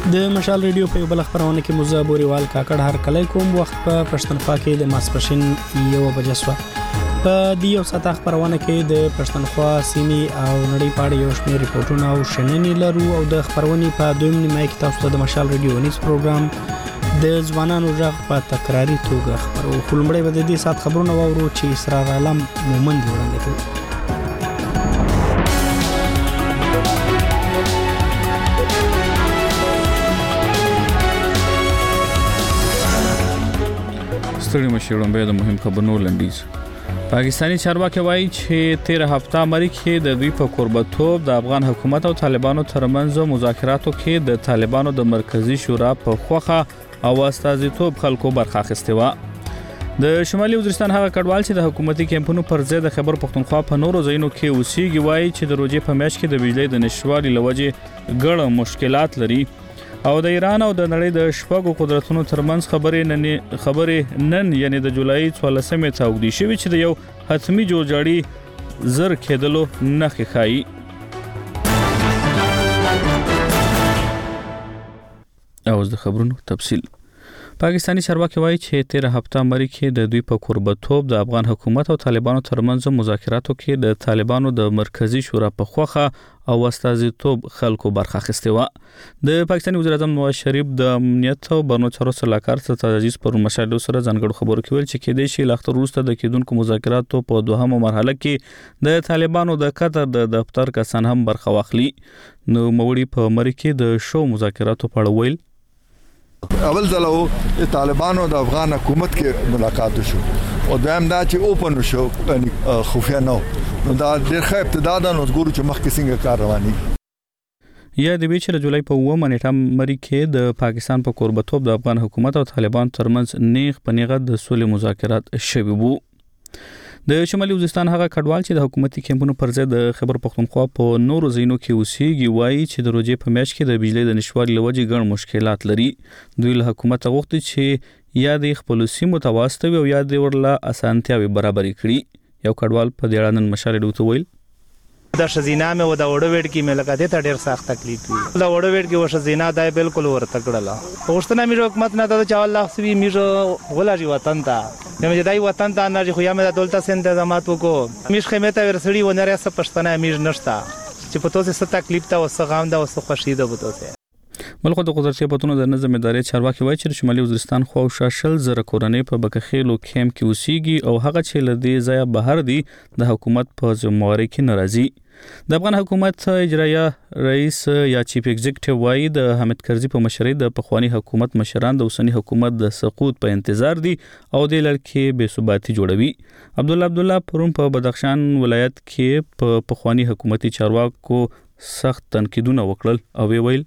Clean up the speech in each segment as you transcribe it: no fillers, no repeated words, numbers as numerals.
د مشال ریډیو په بل خبرونه کې مزابوريوال کاکړ هر کله کوم وخت په پښتونخوا کې د ماسپښین 1 بجې سو په دې یو ساعت خبرونه کې د پښتونخوا سیمې او نړۍ په اړه یو شمېر ریپورتونه او شننې لرو او د خبرونې په دویم نیمه کې تاسو د مشال ریډیو نیوز پروګرام د ځوانانو ژغ په تکراری توګه خبرو خلمړې به د دې ساعت خبرونه وورو چې اسرار عالم مومند وړاندې کوي. ستړي مشرون به د مهم خبرونو لنډیز. پاکستانی چارواکي وایي چې 13 هفته امریکا د دوی په قربتوب د افغان حکومت او طالبانو ترمنځ مذاکراتو کې د طالبانو د مرکزی شورا په خوخه او استازیتوب خلکو برخه اخیسته و. د شمالي وزیرستان هغه کډوال چې د حکومتي کمپونو پر ضد د خبر پښتونخوا په نورو ځایونو کې اوسېږي وایي چې د روزي په میاشت کې د بجلی د نشوالي لوجه ګڼ مشکلات لري او د ایران او د نړۍ د شپږو قدرتونو ترمنځ خبرې نن یعنی د جولای 14مې ته وګړي شوی چې د یو حتمی جوړجاړي زر کېدلو نښې ښایي. اوس د خبرونو تفصیل. پاکستانی چارواکي وایي چې 13 هفته امریکا د دوی په قربتوب د افغان حکومت او طالبانو ترمنځ مذاکراتو کې د طالبانو د مرکزی شورا په خوخه او استازیتوب خلکو برخه اخیسته و. د پاکستاني وزیر اعظم نواز شریف د امنیت او بهرنیو چارو صلاحکار ستر عزیز پر مشاهده سره ځانګړو خبرو کې ویل چې کېدای شي لاختر وروسته د کېدونکو مذاکراتو په دوهمه مرحله کې د طالبانو د قطر د دفتر کسان هم برخه واخلي. نو موړي په امریکا د شو مذاکراتو په اړه ویل اول ځلو طالبانو د افغان حکومت کې ملاقات شو او دویم دا چې اوپن شو یعنی خفیا نو دا ډېر ښه ابتدا ده. نو ګورو چې مخکې څنګه کار رواني. یا د بیچ جولای په 9 نیټه امریکا د پاکستان په قربتوب د افغان حکومت او طالبان ترمنځ نیغ په نیغه د سولې مذاکرات شوي وو. د شمالي وزیرستان هغه کډوال چې د حکومتي کمپونو پر ضد د خبر پښتونخوا په نورو ځایونو کې اوسېږي وایي چې د روزي په میاشت کې د بجلی د نشوالي لوجه ګڼ مشکلات لري. دوی له حکومت غوښتي چې یا د خپل سیمو تواسطوي او یا د ورله اسانتیاوي برابرې کړي. یو کډوال په دې اړه نن مشال ډوته ویل د شزینا مې و د وړو وړ کې مې لګا دې ته ډېر سخت تکلیف وي. د وړو وړ کې و شزینا دای بالکل ورته کړله پښتنه مې حکومت نه د چا الله سوي مې ولاجی وطن ته مې دای وطن ته نه خو یا مې د دولت سره تنظیمات وکړو مې خیمه ته ورسړي و نه راسه پښتنه مې نشتا چې په توسه ست تکلیف ته وسه غام ده وسه خوشی ده بتوسه. بلخو د قدرتي پتونو د نظم ادارې چارواکي وایي چې شمالي وزیرستان خو شاشل زره کورنۍ په بکخېلو کیمپ کې اوسېږي او هغه چې لدی ځای بهر دي د حکومت په ذمہواری کې ناراضي. د افغان حکومت اجرایه رئیس یا چیف ایگزیکټیو وایي د حامد کرزي په مشرۍ د پخوانی حکومت مشران د اوسنی حکومت د سقوط په انتظار دي او د لړکې بے ثباتی جوړوي. عبدالله پرون په بدخشان ولایت کې په پخوانی حکومتي چارواکو سخت تنقیدونه وکړل او ویل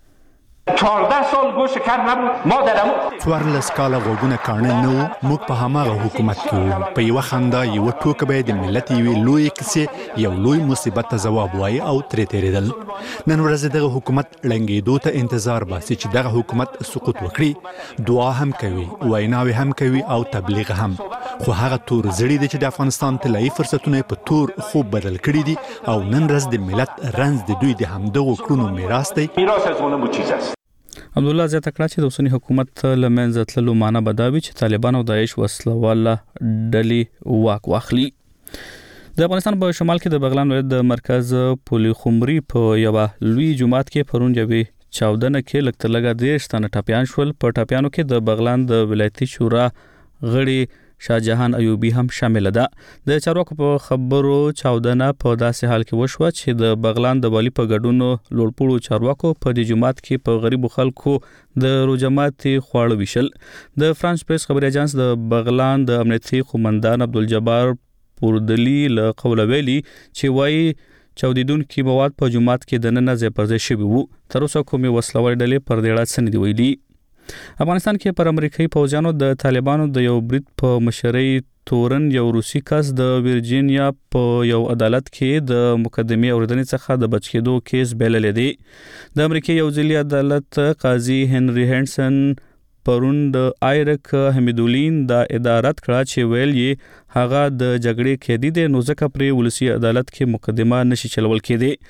14 سال گوش کر نبود ما درمو 14 کاله غوګونه کانه نو موږ په هماغه حکومت کې په یو خندا یو ټوک به د ملت یو لوی کیسه یو لوی مصیبت ته جواب وای او تریدل. نن ورځ دغه حکومت لنګېدو ته انتظار باسي چې دغه حکومت سقوط وکړي. دعا هم کوي ویناوي هم کوي او تبلیغ هم خو هغه تور زړی دی چې د افغانستان طلایي فرصتونه په تور خوب بدل کړي دي او نن ورځ د ملت رنځ د دوی د همدغو کړنو میراث دی. میراث از اون چیز است. عبدالله زیاته کړه چې د اوسنی حکومت لمنځه تللو معنی بداوي چې طالبان او داعش وسلواله ډلې واک واخلي. د افغانستان په شمال کې د بغلان ولایت د مرکز پولي خمري په یو لوی جماعت کې پرون جوي 14 کې لکتر لګا 10 تنه ټاپیان شول. په ټاپیانو کې د بغلان د ولایتي شورا غړي شاهجهان ایوبی هم شامل ده. د چارواکو په خبرو 14 په داسې حال کې وشو چې د بغلان د والی په ګډونو لوړپوړو چارواکو په د جماعت کې په غریبو خلکو د روجماتي خواړه ویشل. د فرانس پریس خبري اژانس د بغلان د امنیتي قومندان عبدالجبار پوردلی له قوله ویلي چې وایي چاودیدونکو مواد په جماعت کې د نن ځای پر ځای شوي وو. تر اوسه کومې وسلوال ډلې پر دې اړه څه نه دی ویلي. افغانستان کې پر امریکایي پوځیانو د طالبانو د یو برید په مشرۍ تورن یو روسي کس د ورجینیا په یو عدالت کې د مقدمې اوریدنې څخه د بچ کېدو کیس بللی دی. د امریکا یو ځلي عدالت قاضي هنري هینسن پرون د آیرک حمیدولین د ادارت کړه چې ویل یې هغه د جګړې قیدی دی نو ځکه پر ولسی عدالت کې مقدمه نشي چلول کېدی.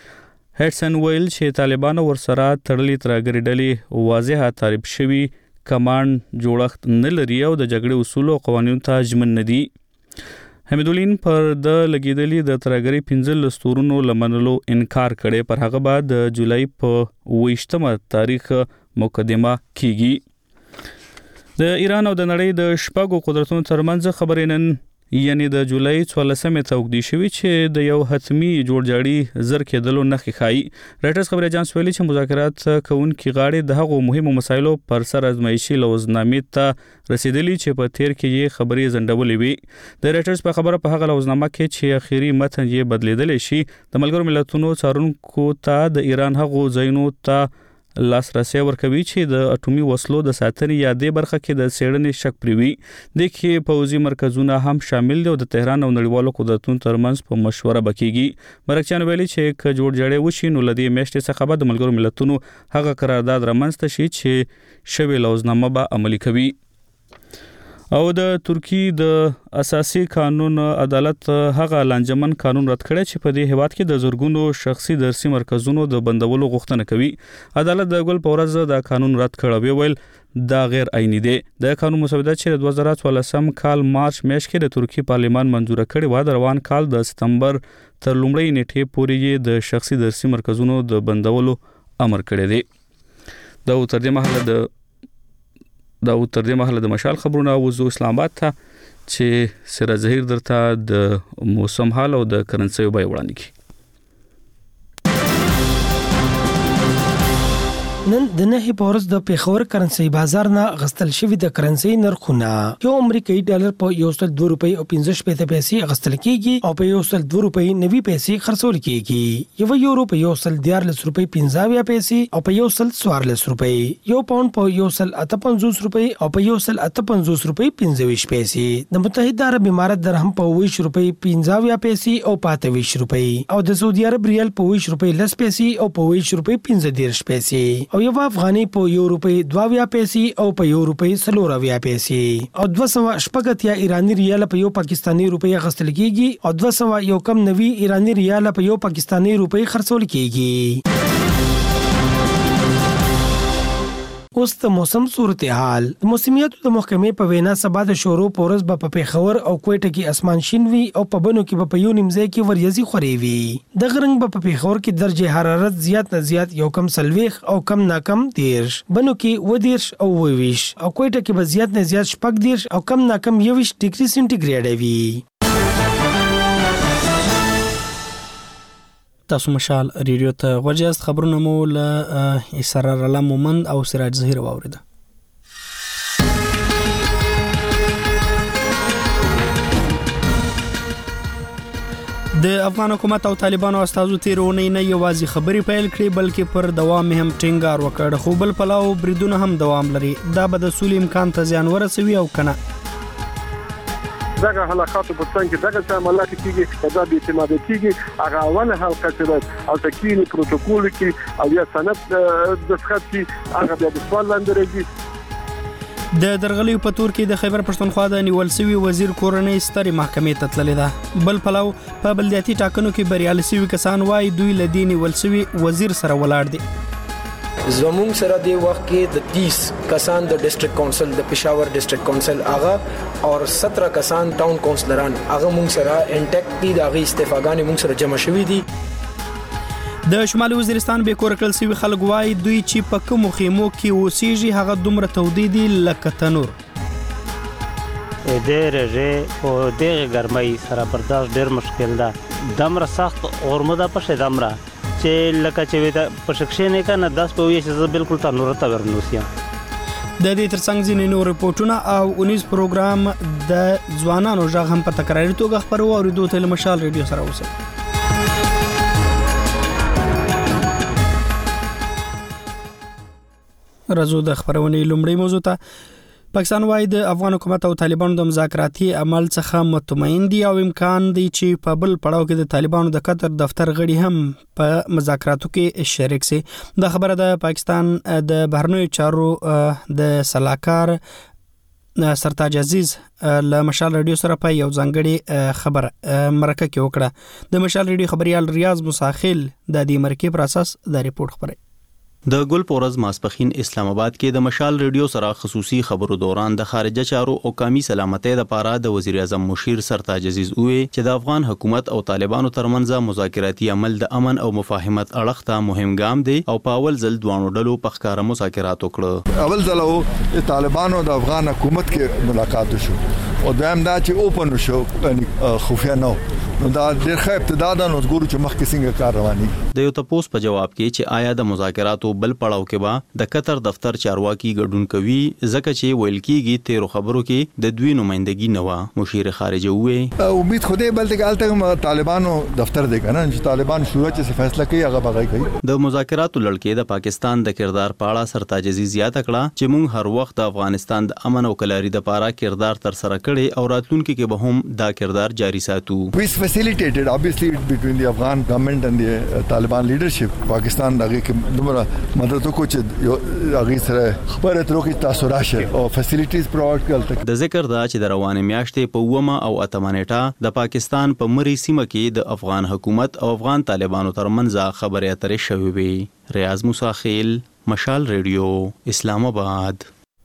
هډسن ویل چې طالبانو ورسره تړلې ترګری ډلې واضحه تعریف شوی کمانډ جوړښت نه لري او د جګړې اصول او قوانینو ته ژمن نه دي. حمیدالدین پر د لګیدلې د ترګری 15 ستورونو لمنلو انکار کړي، پر هغه بعد د جولای په 28مه تاریخ مقدمه کیږي. د ایران او د نړۍ د شپږو قدرتونو ترمنځ خبرې نن یعنی د جولای 14مه توګدي شوی چې د یو حتمی جوړجاړي زر کېدلو نښې ښایي. رایټرز خبري اژانس ویلي چې مذاکرات کوونکي غاړي د هغو مهمو مسایلو پر سر ازمایشي لوزنامې ته رسیدلی چې په تیر کې یې خبري زندولې وي. د رایټرز په خبره په هغه لوزنامه کې چې اخیری متن یې بدلیدل شي د ملګرو ملتونو څارونکو ته د ایران هغو ځایونو ته لاسرسي ورکوي چې د اټومي وسلو د ساتنې یا د برخه کې د سیړنې شک پریوي. د کې پوځي مرکزونه هم شامل دي او د تهران او نړیوالو قدرتونو ترمنځ په مشوره بکیږي. مرکچان ویلي چې ک جوړجاړي وشي نو لدی میاشتې څخه به د ملګرو ملتونو هغه قرارداد رامنځته شي چې شوی لوزنامه به عملي کوي. او د ترکی د اساسي قانون عدالت هغه لانجمن قانون رد کړی چې په دې هیواد کې د زورګونو شخصي درسي مرکزونو د بندولو غوښتنه کوي. عدالت د ګل په ورځ د قانون رد کړی ویل دا غیر عیني دی. د قانون مسودات چې د 2014 کال مارچ میاشت کې د ترکی پارلیمان منزور کړی و، د روان کال د سپتمبر تر لومړۍ نیټې پورې د شخصي درسي مرکزونو د بندولو امر کړی دی. دا تر دې مهاله د مشال خبرونه وزو اسلام آباد ته چې سره ظهیر درته د موسم حال او د کرنسي بیه وړاندې کی. نن د نهي پورس د پیښور کرنسي بازار نه غستل شوی د کرنسي نرخونه یو امریکایي ډالر په 102 روپۍ او 15 پیسې غستل کیږي او په 102 روپۍ 90 پیسې خرڅول کیږي. یو یورو په 114 روپۍ 15 پیسې او په 114 روپۍ. یو پاوند په 158 روپۍ او په 158 روپۍ 15 پیسې. د متحده عرب امارات درهم په 20 روپۍ 15 پیسې او 25 روپۍ او د سعودي عرب ریال په 20 روپۍ 10 پیسې او په 20 روپۍ 15 پیسې او یو افغاني په 1 روپۍ 2 پیسې او په 1 روپۍ 4 پیسې او 280 ایرانی ریال په 1 پاکستانی روپۍ غستل کیږي او 290 ایرانی ریال په 1 پاکستانی روپۍ خرڅول کیږي. اوس د موسم صورتحال. د موسمیاتو د محکمې په وینا سبا د شورو پورس په پیښور او کوټه کې اسمان شین وي او په بنو کې په یو نیمځای کې وریځي خوري وي. د غرنګ په پیښور کې درجه حرارت زیات نه زیات یو کم سلويخ او کم نه کم 13، بنو کې 20 او 20 او کوټه کې به زیات نه زیات 14 او کم نه کم 20 ډیګري سنټیګریډ وي. تاسو مشال ریډیو ته غوښیاست. خبرونه مو له اسرار الله مومند او سراج ظهیر واوریده. د افغان حکومت او طالبانو استازو تیرونه نه یوازې خبري پیل کړې بلکې پر دوام هم ټینګار وکړ، خو بل پلاو بریدونه هم دوام لري. دا به د سولې امکان ته زیان ورسوي او کنه. دغه حلقاتو په څنګه کې دغه عملیات کیږي دا به اعتماد کیږي هغه اول حلقه چې او تکوینی پروتوکول کې او یا سند د ښخت کې هغه د سوال لاندې راځي. د درغلیو په تور کې د خیبر پښتونخوا د نیول شوی وزیر کورنۍ سترې محکمې ته تللی ده. بل پلاو په بلدیاتي ټاکنو کې بریالي شوي کسان وایي دوی له دې نیول شوي وزیر سره ولاړ دي. زموږ سره د وخت کې د 30 کسان د ډیسټریکټ کونسل د پېښور ډیسټریکټ کونسل هغه او 17 کسان ټاون کونسلران هغه موږ سره انټیکټ دي، هغه استفاګانې موږ سره جمع شوي دي. د شمالي وزیرستان به کور کړل سوي خلک وایي دوی چې په کوم خیمو کې اوسېږي هغه دومره تودې دي لکه تنور. ډېر او ډېر ګرمۍ سره برداشت ډېر مشکل ده. دمره سخت غرمه ده پښه دمره چې لکه چې دا پښکشې نه کنه 10 په ویش زه بالکل تنور ته ورنوسیا. د دې ترڅنګ ځینې نور رپورټونه او 19 پروګرام د ځوانانو ژغ هم په تکراري توګه خبرو او ریډیو ته مشال ریډیو سره اوسه. راځو د خبرونې لومړی موضوع ته. پاکستان وايي د افغان حکومت او طالبانو د مذاکراتي عمل څخه مطمئن دي او امکان دی چې په بل پړاو کې د طالبانو د قطر دفتر غړي هم په مذاکراتو کې شریک شي. د خبره د پاکستان د بهرنیو چارو د سلاکار سرتاج عزیز له مشال رادیو سره په یو ځانګړي خبره مرکه کې وکړه. د مشال رادیو خبريال ریاض مساخیل د دې مرکه پر اساس د ریپورت خبره. د ګل پورز ماسپخین اسلام آباد کې د مشال ریډیو سره خصوصي خبرو دوران د خارجه چارو او قومي سلامتۍ لپاره د وزیر اعظم مشیر سرتاج عزیز وویل چې د افغان حکومت او طالبانو ترمنځ مذاکراتي عمل د امن او مفاهمت اړخ ته مهم ګام دی او په اول ځل دوه ډلو په ښکارا مذاکرات وکړه. اول ځل د طالبانو د افغان حکومت کې ملاقات شو او دویم دا چې اوپن شو یعنی خفیا نو دا ډېر ښه ابتدا ده. نو ګورو چې مخکې څنګه کار رواني. د یو تپوس په جواب کې چې آیا د مذاکراتو بل پړاو کې به د قطر دفتر چارواکي ګډون کوي ځکه چې ویل کېږي تیرو خبرو کې د دوی نمائندګي نه و. مشیر خارجه وویل امید خدای بل ته الته طالبانو دفتر دی کنه چې طالبان شروع چې فیصله کوي هغه بغای کوي. د مذاکراتو لړکې د پاکستان د کردار په اړه سرتاج عزیز زیاته کړه چې موږ هر وخت د افغانستان د امن او کلاري د لپاره کردار تر سره کړي او راتلونکي کې به هم دا کردار جاری ساتو. We facilitated obviously between the Afghan government and the Taliban leadership. پاکستان دغه کې دومره مدد وکړي چې هغه سره خبره ترو کې تاسو راشه او فیسیلیټیز پرووایډ کړل. د ذکر دا چې د روانې میاشتې په 9 او 8 نیټه د پاکستان په مری سیمه کې د افغان حکومت او افغان طالبانو ترمنځ خبرې اترې شوې وي. ریاض مساخیل مشال ریډیو اسلام آباد.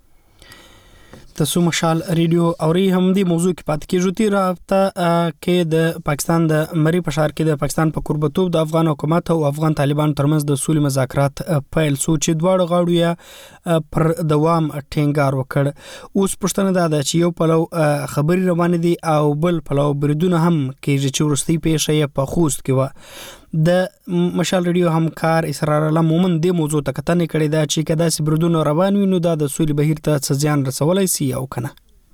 تاسو مشال ریډیو اوري هم دی موضوع کې پات کېږو. تیر هفته کې د پاکستان د مری په شهر کې د پاکستان په قربتوب د افغان حکومت او افغان طالبان ترمنځ د سولې مذاکرات پیل شو چې دواړو غاړو یې پر دوام ټینګار وکړ. اوس پښتنه ده چې یو پلو خبري روان دي او بل پلو بریدونه هم کېږي چې ورستي پیښه په خوست کې و. د مشال ریډیو همکار اسرار الله مومن د موضوع ته کتنې کړې ده چې کدا سبردون روان وي نو دا د سولې بهیر ته ځان رسولای سي او کنه.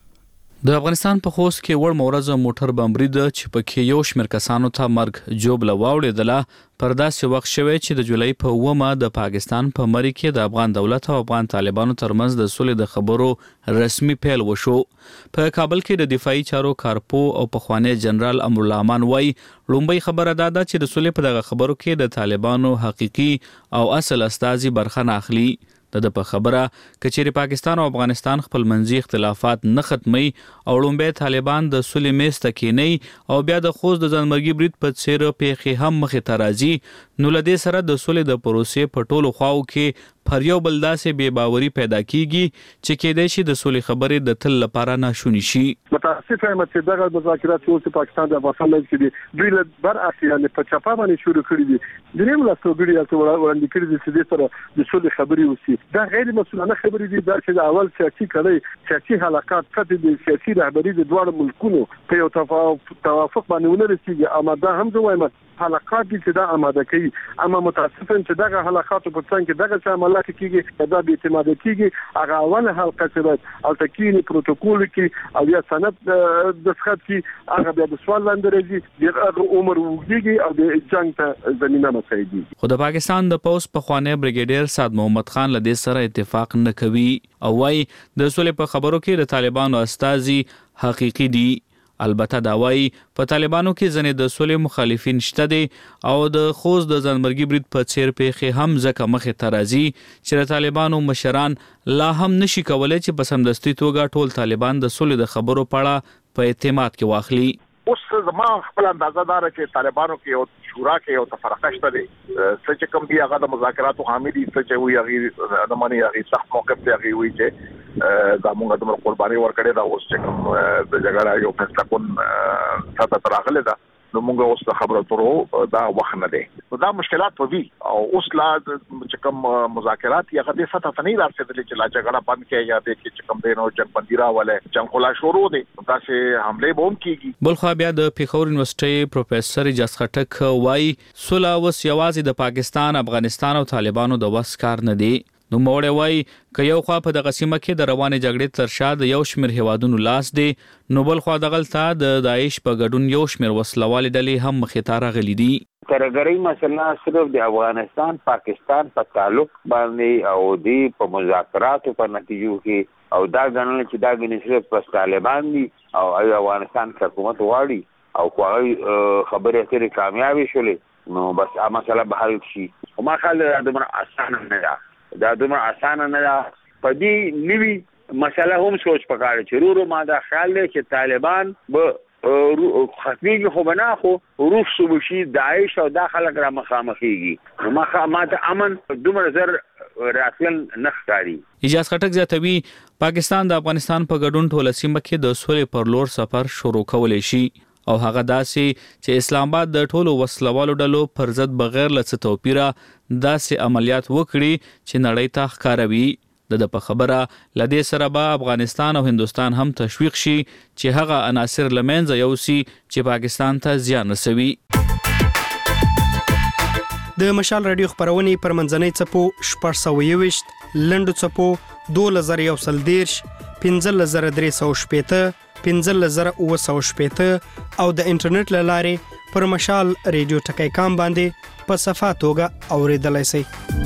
د افغانستان په خوست کې وړ مورزه موټر بمبرید چې پکې یو شمېر کسانو ته مرګ جوړ واوړېدله پر داسې وخت شوی چې د جولای په 9 د پاکستان په مری کې د افغان دولت او افغان طالبانو ترمنځ د سولې د خبرو رسمي پیل وشو. په کابل کې د دفاعي چارو کارپو او پخوانی جنرال امرالله امان وای لومبۍ خبره ده چې د سولې په دغه خبرو کې د طالبانو حقيقي او اصل استازي برخه نه اخلي. د په خبره کچېری پاکستان او افغانستان خپل منځي اختلافات نه ختمي او لومبۍ طالبان د سولې میز ته کېني او بیا د خوست د ځانمرګي برید په څیر پیښې هم مخې ته راځي نو لدې سره د سولې د پروسې په ټولو خواو کې پر یو بل داسې بې باوري پیدا کیږي چې کېدای شي د سولې خبرې د تل لپاره ناشونی شي. متاسف یم چې دغه مذاکرات چې پاکستان د افغانستان لږ دي دوی له بر اسیا نه په چاپا باندې شروع کړی دي. د نیم لا سوګړي چې وړاندې کړی دي چې سره د سولې خبرې وسی. دا غیر مسؤلانه خبرې دي چې د اول سیاسي کړي سیاسي حلقات کته دي سیاسي رهبری د دوه ملکونو په یو توافق باندې ونرسیږي. اما دا هم زوایم حلقات دي چې دا آماده کوي. اما متاسفم چې دغه حلقات په څنګه کې دغه عملیات کیږي دا به اعتماد کیږي. هغه اول حلقه چې او تکینی پروتوکول کې او یا سند د ښخت کې هغه بیا د سوال لاندې راځي د عمر وګړي او د جنگ ته زمينه مساعدي. خو د پاکستان د پوس پخوانی بریګیډیر سعد محمد خان له دې سره اتفاق نه کوي او وايي د سولې په خبرو کې د طالبانو استازي حقيقي دي. البته دا وایي په طالبانو کې ځنې د سولې مخالفین شته دي او د خوست د ځانمرګي برید په څیر پیښې هم ځکه مخې ته راځي چې د طالبانو مشران لا هم نشي کولای چې په سمدستي توګه ټول طالبان د سولې د خبرو په اړه په اعتماد کې واخلي. اوس زما خپل اندازه دار چې طالبانو کې یو شورا کې یو تفرقه شته دي چې کوم دی هغه د مذاکراتو حامل دي چې وی هغه د معنی هغه سخت موقف دی هغه وی چې دا موږ د قرباني ورکړې دا اوس چې کوم د جګړه یو فیصله کون ساته تراغله ده نو موږ اوس د خبرو ترو دا وخت نه دی. دا مشکلات وي او اوس لا چې کوم مذاکرات یا غدي ساته نه راسېدلې چې لا جګړه بند کې یا د چې کوم دینو جنگ بندیرا ولې جنگ خلا شروع دي دا چې حمله بوم کیږي. بلخو بیا د پیښور یونیورسيټي پروفیسور اجاز خټک وای سولا وس یوازې د پاکستان افغانستان او طالبانو د وس کار نه دی. نو موړې وای ک یو خوا په دغه سیمه کې د روانې جګړې تر شا د یو شمېر هیوادونو لاس دی نو بل خوا دغلته د داعش په ګډون یو شمېر وسلوالې ډلې هم مخې ته راغلي دي. ترګری مثلا صرف د افغانستان پاکستان په تعلق باندې او دی په مذاکراتو په نتیجو کې او دا غنل چې دا غني صرف په طالبان دي او افغانستان حکومت واړي او خو خبره ترې کامیابی شولې نو بس هغه مسله به حل شي. ما خل دا دومره اسانه نه ده. دا دومره اسانه نه ده. په دې نیوي مسله هم سوچ پکاره چې ورو ما دا خیال دی چې طالبان به خطمیږي خو بنا خو روس صوبشي داعش او دا خلک را مخامخيږي ما ته امن دومره زر راتل نختاري. اجازه خټک زیاتوي پاکستان د افغانستان په ګډون ټوله سیمه کې د سولې پر لور سفر شروع کولای شي او هغه داسې چې اسلام آباد د ټولو وسلوالو ډلو پر ضد بغیر له توپیره داسې عملیات وکړي چې نړۍ ته ښکاروي. د په خبره لدې سره به افغانستان او هندستان هم تشویق شي چې هغه عناصر لمنځه یوسي چې پاکستان ته زیان رسوي. د مشال رادیو خبرونه پر منځنۍ چپو 420 لنډو چپو 2113 15315 15915 او د انټرنیټ لارې پر مشال رادیو ټکی کام باندې په صفه توګه اوریدلای شئ.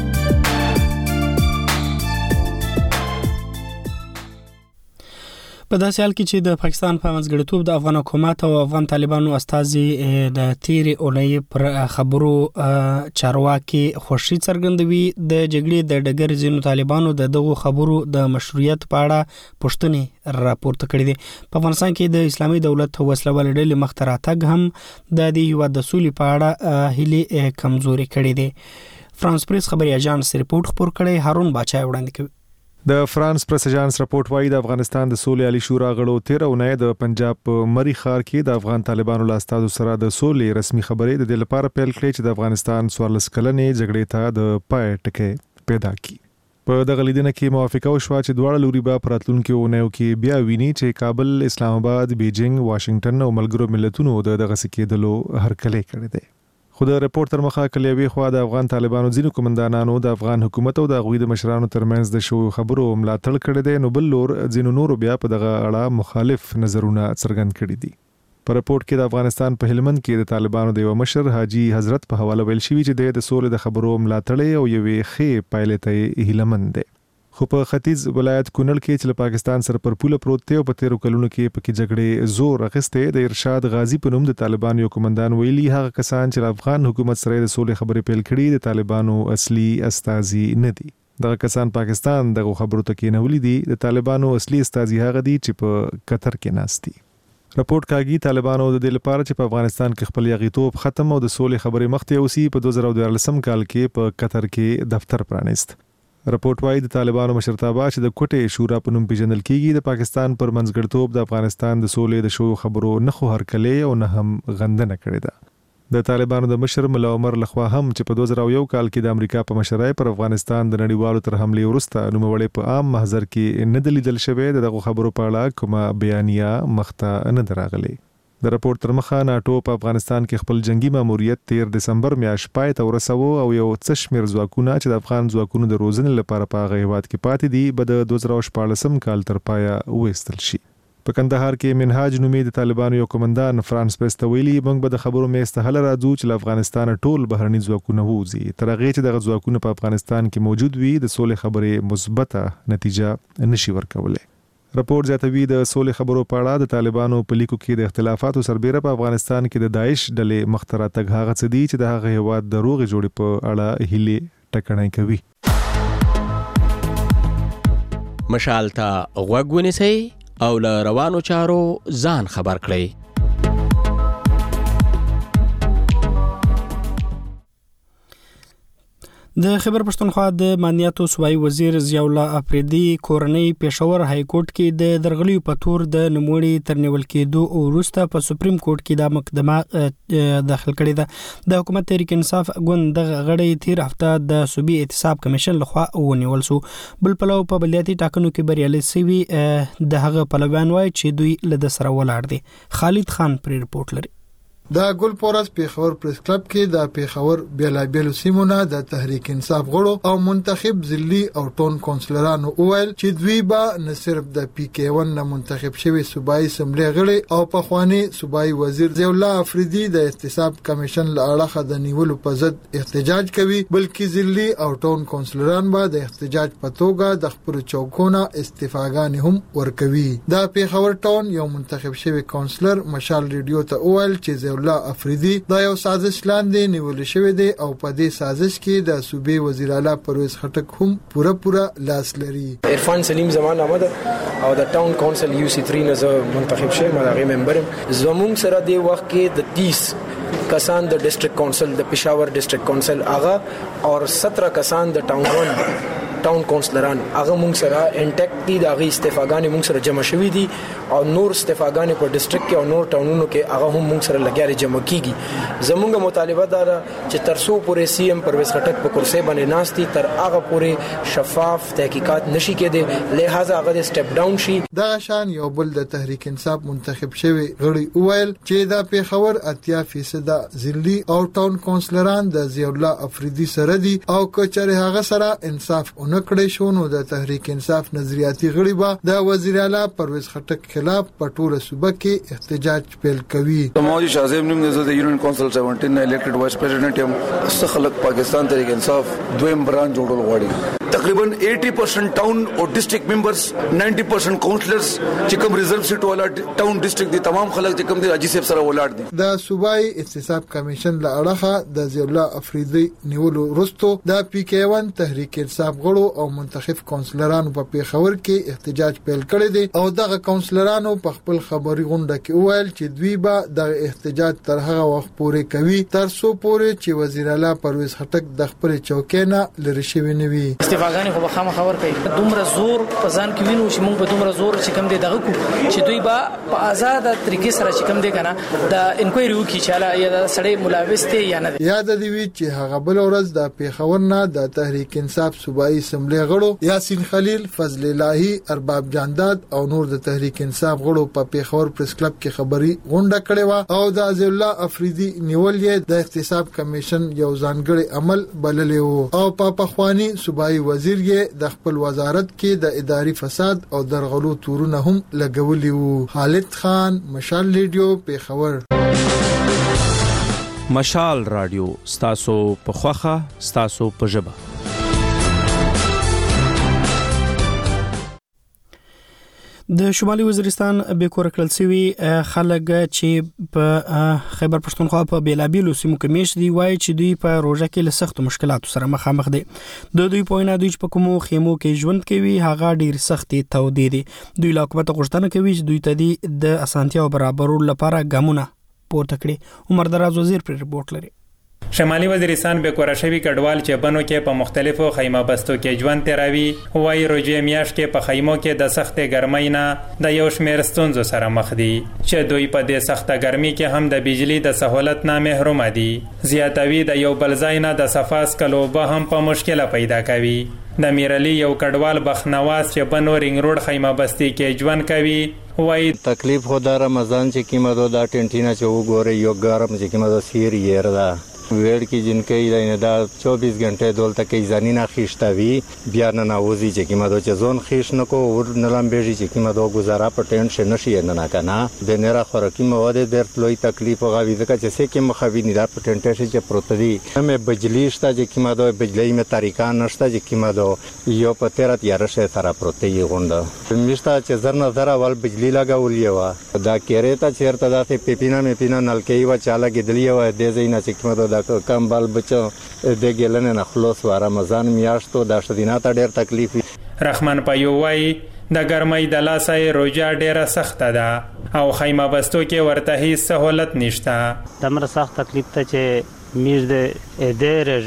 په داسې حال کې چې د پاکستان په منځګړیتوب د افغان حکومت او افغان طالبانو استازي د تیرې اونۍ پر خبرو چارواکي خوشي څرګندوي د جګړې د ډګر ځینو طالبانو دغه خبرو د مشروعیت په اړه پوښتنې راپورته کړې دي. په افغانستان کې د اسلامي دولت وسلوال ډلې مخ ته راتګ هم د دې هیواد د سولې په اړه هیلې کمزوري کړې دي. فرانس پریس خبري اژانس ریپورت خبر کړي، هارون باچا وړاندې کوي. د فرانس پریس اژانس راپورټ وايي د افغانستان د سولې عالی شورا غړو 13 اونۍ د پنجاب په مری خار کې د افغان طالبانو له استادو سره د سولې رسمي خبرې د دې لپاره پیل کړې چې د افغانستان 14 کلنې جګړې ته د پای ټکی پیدا کړي. په دغه لیدنه کې موافقه وشوه چې دواړه لوري به په راتلونکو اونیو کې بیا ویني چې کابل، اسلام آباد، بیجینګ، واشنگټن او ملګرو ملتونو دغه سکیدلو هرکلی کړی دی. خو د ریپورت تر مخه کلیوي خو د افغان طالبانو ځینو کومندانانو د افغان حکومت او د غوی د مشرانو ترمنځ د شو خبرو ملاتړ کړی دی، نو بل لور ځینو نورو بیا په دغه اړه مخالف نظرونه څرګند کړي دي. په ریپورت کې د افغانستان په هلمند کې د طالبانو د یو مشر حاجی حضرت په حواله ویل شوی چې د سولې د خبرو ملاتړ او یوې خې پایلې ته هلمند دی. خو په ختیځ ولایت کونړ کې چې له پاکستان سره پر پوله پروت دی او په 13 کلونو کې پکې جګړې زور اخیسته، د ارشاد غازی په نوم د طالبانو یو کمانډان ویلي هغه کسان چې افغان حکومت سره د سولې خبرې پیل کړي د طالبانو اصلي استازي نه دي. دغه کسان پاکستان دغه خبرو ته کېنولې دي. د طالبانو اصلي استازي هغه دي چې په قطر کې ناستي. راپورټ کاږي طالبانو د دې لپاره چې په افغانستان کې خپل یغیتوب ختم او د سولې خبرې مخته یوسي په 2014 کال کې په قطر کې دفتر پرانیست. راپورټ وايي د طالبانو مشرتابه چې د کوټې شورا په نوم پیژندل کیږي د پاکستان پر منځګړیتوب د افغانستان د سولې د شو خبرو نه خو هرکلی او نه هم غندنه کړې ده. د طالبانو د مشر ملا عمر لخوا هم چې په 2001 کال کې د امریکا په مشرۍ پر افغانستان د نړیوالو تر حمله وروسته نوموړی په عام محضر کې نه دلیدل شوی دغه خبرو په اړه کومه بیانیه مخته نه دراغلي. د راپورټ تر مخه ناتو په افغانستان کې خپل جنگي ماموریت 13 دسمبر میاشت پای ته ورسوه او یو څه شمیر ځواکونه چې د افغان ځواکونو د روزنې لپاره په هغه هیواد کې پاتې دي به د 2014 کال تر پایه وېستل شي. په کندهار کې منهاج نومي د طالبانو یو کمانډان فرانس پریس ته ویلي موږ به د خبرو میسته حل راځو چې له افغانستان ټول بهرني ځواکونه ووځي تر هغه چې دغه ځواکونه په افغانستان کې موجود وي د سولې خبرې مثبته نتیجه نشي ورکولای. راپورټ زیاتوي د سولې خبرو په اړه د طالبانو په لیکو کې د اختلافاتو سربېره په افغانستان کې د داعش ډلې مختره تګ هغه څه دي چې د هغه هیواد د روغې جوړې په اړه هیلې ټکنۍ کوي. مشال ته غوږ ونیسئ او له روانو چارو ځان خبر کړئ. د خیبر پښتونخوا د مالیاتو صوبایي وزیر ضیاء الله افریدي کورنۍ پېښور های کورټ کې د درغلیو په تور د نوموړي تر نیول کېدو وروسته په سپریم کورټ کې د مقدمه داخل کړې ده. د حکومت تحریک انصاف ګوند دغه غړي تیر هفته د صوبي احتساب کمیشن لخوا ونیول شو. بل پلو په بلدیاتي ټاکنو کې بریالي سوي د هغه پلویان وایي چې دوی له سره ولاړ دي. خالد خان پر رپورټ لري. د ګل پورس پیښور پریس کلب کې د پیښور بیلابیل سیمونه د تحریک انصاف غړو او منتخب ضلعي او ټون کونسلرانو وویل چې دوی به نه صرف د پی کې 1 نه منتخب شوی صوبایي اسمبلی غړي او پخوانی صوبایي وزیر ضیاء الله افریدي د احتساب کمیشن له اړخه د نیولو په ضد احتجاج کوي، بلکې ضلعي او ټون کونسلران به د احتجاج په توګه د خپل چوکونه استعفاګانې هم ورکوي. د پیښور ټون یو منتخب شوی کونسلر مشال ریډیو ته وویل چې الله افریدي د یو سازش لاندې نیول شوی دی او په دې سازش کې د صوبې وزیر اعلی پرویز خټک هم پوره لاس لري. عرفان سلیم زمان احمد او د ټاون کونسل یو سی 3 نه منتخب شوم مداغي ممبر زموږ سره دی وخت کې د 30 کسان د ډیسټریکټ کونسل د پېښور ډیسټریکټ کونسل هغه او 17 کسان د ټاون کونسلران هغه موږ سره انټیکټ دي د هغه استفاګانې موږ سره جمع شوې دي او نور استفاګانې په ډیسټریکټ کې او نور ټاونونو کې هغه هم موږ سره لګیاري جمع کیږي. زموږ مطالبه دا ده چې تر څو پورې سی ام پرویز خټک په کرسي باندې ناشتي تر هغه پورې شفاف تحقیقات نشي کېدی لہذا هغه سټپ ډاون شي. دا شان یو بل د تحریک انصاف منتخب شوی غړي وویل چې دا پیښور 80% ضلعي او ټاون کونسلران د ضیاء الله افریدي سره دي او کچره هغه سره انصاف نکړې شو نو د تحریک انصاف نظریاتي غړي به د وزیر اعلی پرویز خټک خلاف په ټوله صوبه کې احتجاج پیل کوي. موجي شازم نیم د یونین کونسل 17 الیکټډ وایس پریزیډنټ هم خلک پاکستان تحریک انصاف دویم برانچ جوړول غواړي. تقریبا 80% ټاون او ډیسټریکټ ممبرز 90% کونسلرز چې کوم ریزرو سیټ والا ټاون ډیسټریکټ دي تمام خلک چې کوم دي اجي صاحب سره ولاړ دي. د صوبایي احتساب کمیشن له اړخه د ضیاء الله افریدي نیولو وروسته د پی کې 1 تحریک انصاف غړو او منتخب کونسلرانو په پیښور کې احتجاج پیل کړی دی او دغه کونسلرانو په خپل خبري غونډه کې وویل چې دوی به د احتجاج تر هغه وخت پورې کوي تر څو پورې چې وزیر اعلی پرویز خټک د خپل چوکۍ نه لري شوی نه وي. استفاګانې خو به خبر کوي دومره زور په ځان کې وینو چې موږ به دومره زور چې کم دی دغه کو چې دوی به په آزاد طریقې سره چې کم دی کنه د انکوایری وکړي چې اله یا د سړی ملوث دی یا نه. یاد دی وی چې هغه بل ورځ د پیښور نه د تحریک انصاف صوبایي اسمبلی غړو یاسین خلیل، فضل الهی، ارباب جانداد او نور د تحریک انصاف غړو په پیښور پریس کلب کې خبري غونډه کړې و او د ضیاء الله افریدي نیول یې د احتساب کمیشن یو ځانګړی عمل بللی و او په پخوانی صوبایي وزیر یې د خپل وزارت کې د اداري فساد او درغلو تورونه هم لګولي وو. خالد خان، مشال ریډیو، پیښور. مشال رادیو ستاسو په خوخه ستاسو په ژبه. د شمالي وزیرستان به کور کړل سوي خلک چې په خیبر پښتونخوا په بیلابیلو سیمو کې میشت دی وایي چې دوی په روزه کې له سخت مشکلاتو سره مخامخ دي. د دوی په وینا دوی په کومو خیمو کې ژوند کوي هغه ډیر سختي تودې دي. دوی له حکومت غوښتنه کوي چې دوی ته د اسانتیا او برابرولو لپاره ګامونه پورته کړي. عمر دراز وزیر پر رپورت لري. شمالي وزیرستان به کورشوي کډوال چې بنو کې په مختلفو خیمه بستو کې ژوند تیروي وایي روزي میاش کې په خیمو کې د سختې ګرمۍ نه د یو شمېر ستونزو سره مخ دي چې دوی په دې سخته ګرمۍ کې هم د بجلی د سہولت نه محروم دي. زیاتوي د یو بل ځای نه د صفاس کلو به هم په مشکله پیدا کوي. د میرلی یو کډوال بخنواس چې بنو رینګ روډ خیمه بستی کې ژوند کوي وایي تکلیف خو د رمضان چې کیمه دا ټینټینا چې وګوري یو ګرم چې کیمه دا سیر یې را ویل کې جن کې دا دا 24 غنټه دولت کې ځانینا خېشتوي بیا نه ناوځي چې کیمه دا چې زون خېش نکو ور نلم بيږي چې کیمه دا گزاره په ټینشن نشي نه کنه د نره خورکی مواد درت لوی تکلیف او غوي ځکه چې سې کې مخوي نه دا په ټینټه چې پروتدي مې بجلی شته چې کیمه دا بجلی مې طریقان نشته چې کیمه دا یو په 13 یاره سره پروتي غونډه مشته چې زر نظر اول بجلی لګول یو دا کېره ته چیرته داسې پیپینا مې پینا نلکې و چاله کېدلی و د زینا چې کیمه دا کم بال بچو د ګلنه نه خلاص و رمضان میاشتو د شدینات ډېر تکلیف. رحمان پایوي د ګرمۍ د لاسه روزه ډېره سخته ده او خیمه بستو کې ورته هیڅ سہولت نشته. دمر سخت تکلیف ته چې میر د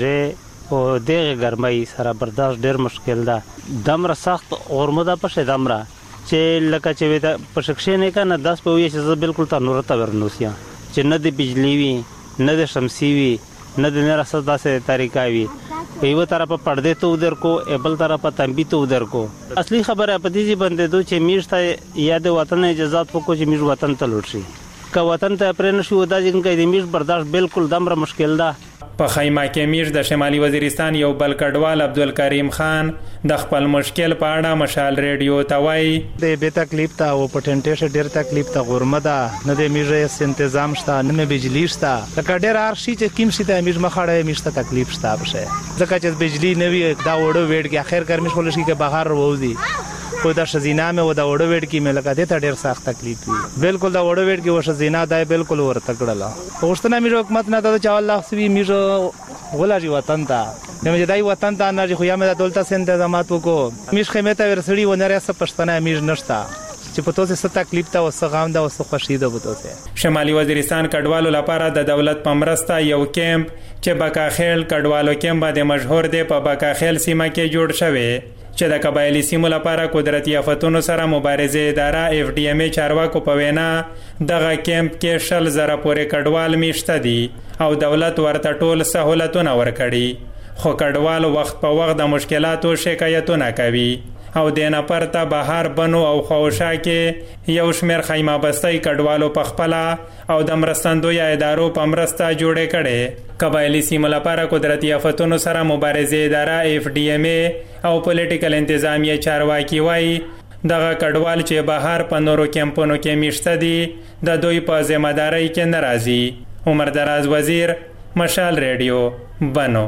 رژه او د ګرمۍ سره برداشت ډېر مشکل ده. دمر سخت اورمده پښه دمره چې لکه چې په شکشې نه کنه 10 په وی چې بالکل تنور ته ورنوسیا چې نه د بجلی وي نه د شمسي وي نه د نره سره داسې طریقه وي په یو طرف پردې ته ودر کو بل طرف تنبی ته ودر کو. اصلي خبره په دې باندې دوی چې میشته یا د وطن اجازه وکړو چې میش وطن ته لوټ شي که وطن ته پرې نشو دا ځکه د میش برداشت بالکل دمره مشکل ده. په خیمه کې میش د شمالي وزیرستان یو بل کډوال عبدالکریم خان د خپل مشکل په اړه مشال ریډیو ته وایي د به تکلیف ته او پټنټه ډېر تکلیف ته غورمه ده نه د میژه تنظیم شته نه بجلی شته لکه ډېر ارشي چې کیم شي ته میژ مخاړه میشته تکلیف شته بشه ځکه چې بجلی نه وي دا وړو وېډ کې اخر ګرمش ولشي کې بهر ووزي خو دا شزینا مې و دا وړو ویډ کې مې لکه دې ته ډېر سخت تکلیف وي بالکل دا وړو ویډ کې و شزینا دا بالکل ورته کړله غوښتنه مې حکومت نه دا چې الله سوي مې ولاجی وطن ته مې دای وطن ته نه خو یا مې د دولت سره انتظامات وکړو مې خیمه ته ورسړي و نه راسه پښتنه مې نشتا چې په توسه ست تکلیف ته وسه غام دا وسه خوشی ده په توسه شمالي وزیرستان کډوالو لپاره د دولت په مرسته یو کیمپ چې بکاخیل کډوالو کیمپ باندې مشهور دی په بکاخیل سیمه کې جوړ شوی چې د قبایلی سیمو لپاره قدرتي آفتونو سره مبارزه اداره FDMA چارواکو په وینا دغه کیمپ کې 100,000 پورې کډوال میشته دي او دولت ورته ټول سہولتونه ورکړي خو کډوال وخت په وخت د مشکلاتو شکایتونه کوي او دینه پرته بهر بنو او خوشا کې یو شمیر خیمه بستۍ کډوالو په خپل او د مرستندوی ادارو په مرسته جوړې کړي قبایلی سیمو لپاره قدرتي آفتونو سره مبارزه اداره FDMA او پولیټیکل انتظامیه چارواکي وایي دغه کډوال چې بهر په نورو کیمپونو کې میشته دي د دوی په ذمہ داری کې ناراضي عمر دراز وزیر مشال ریډیو بنو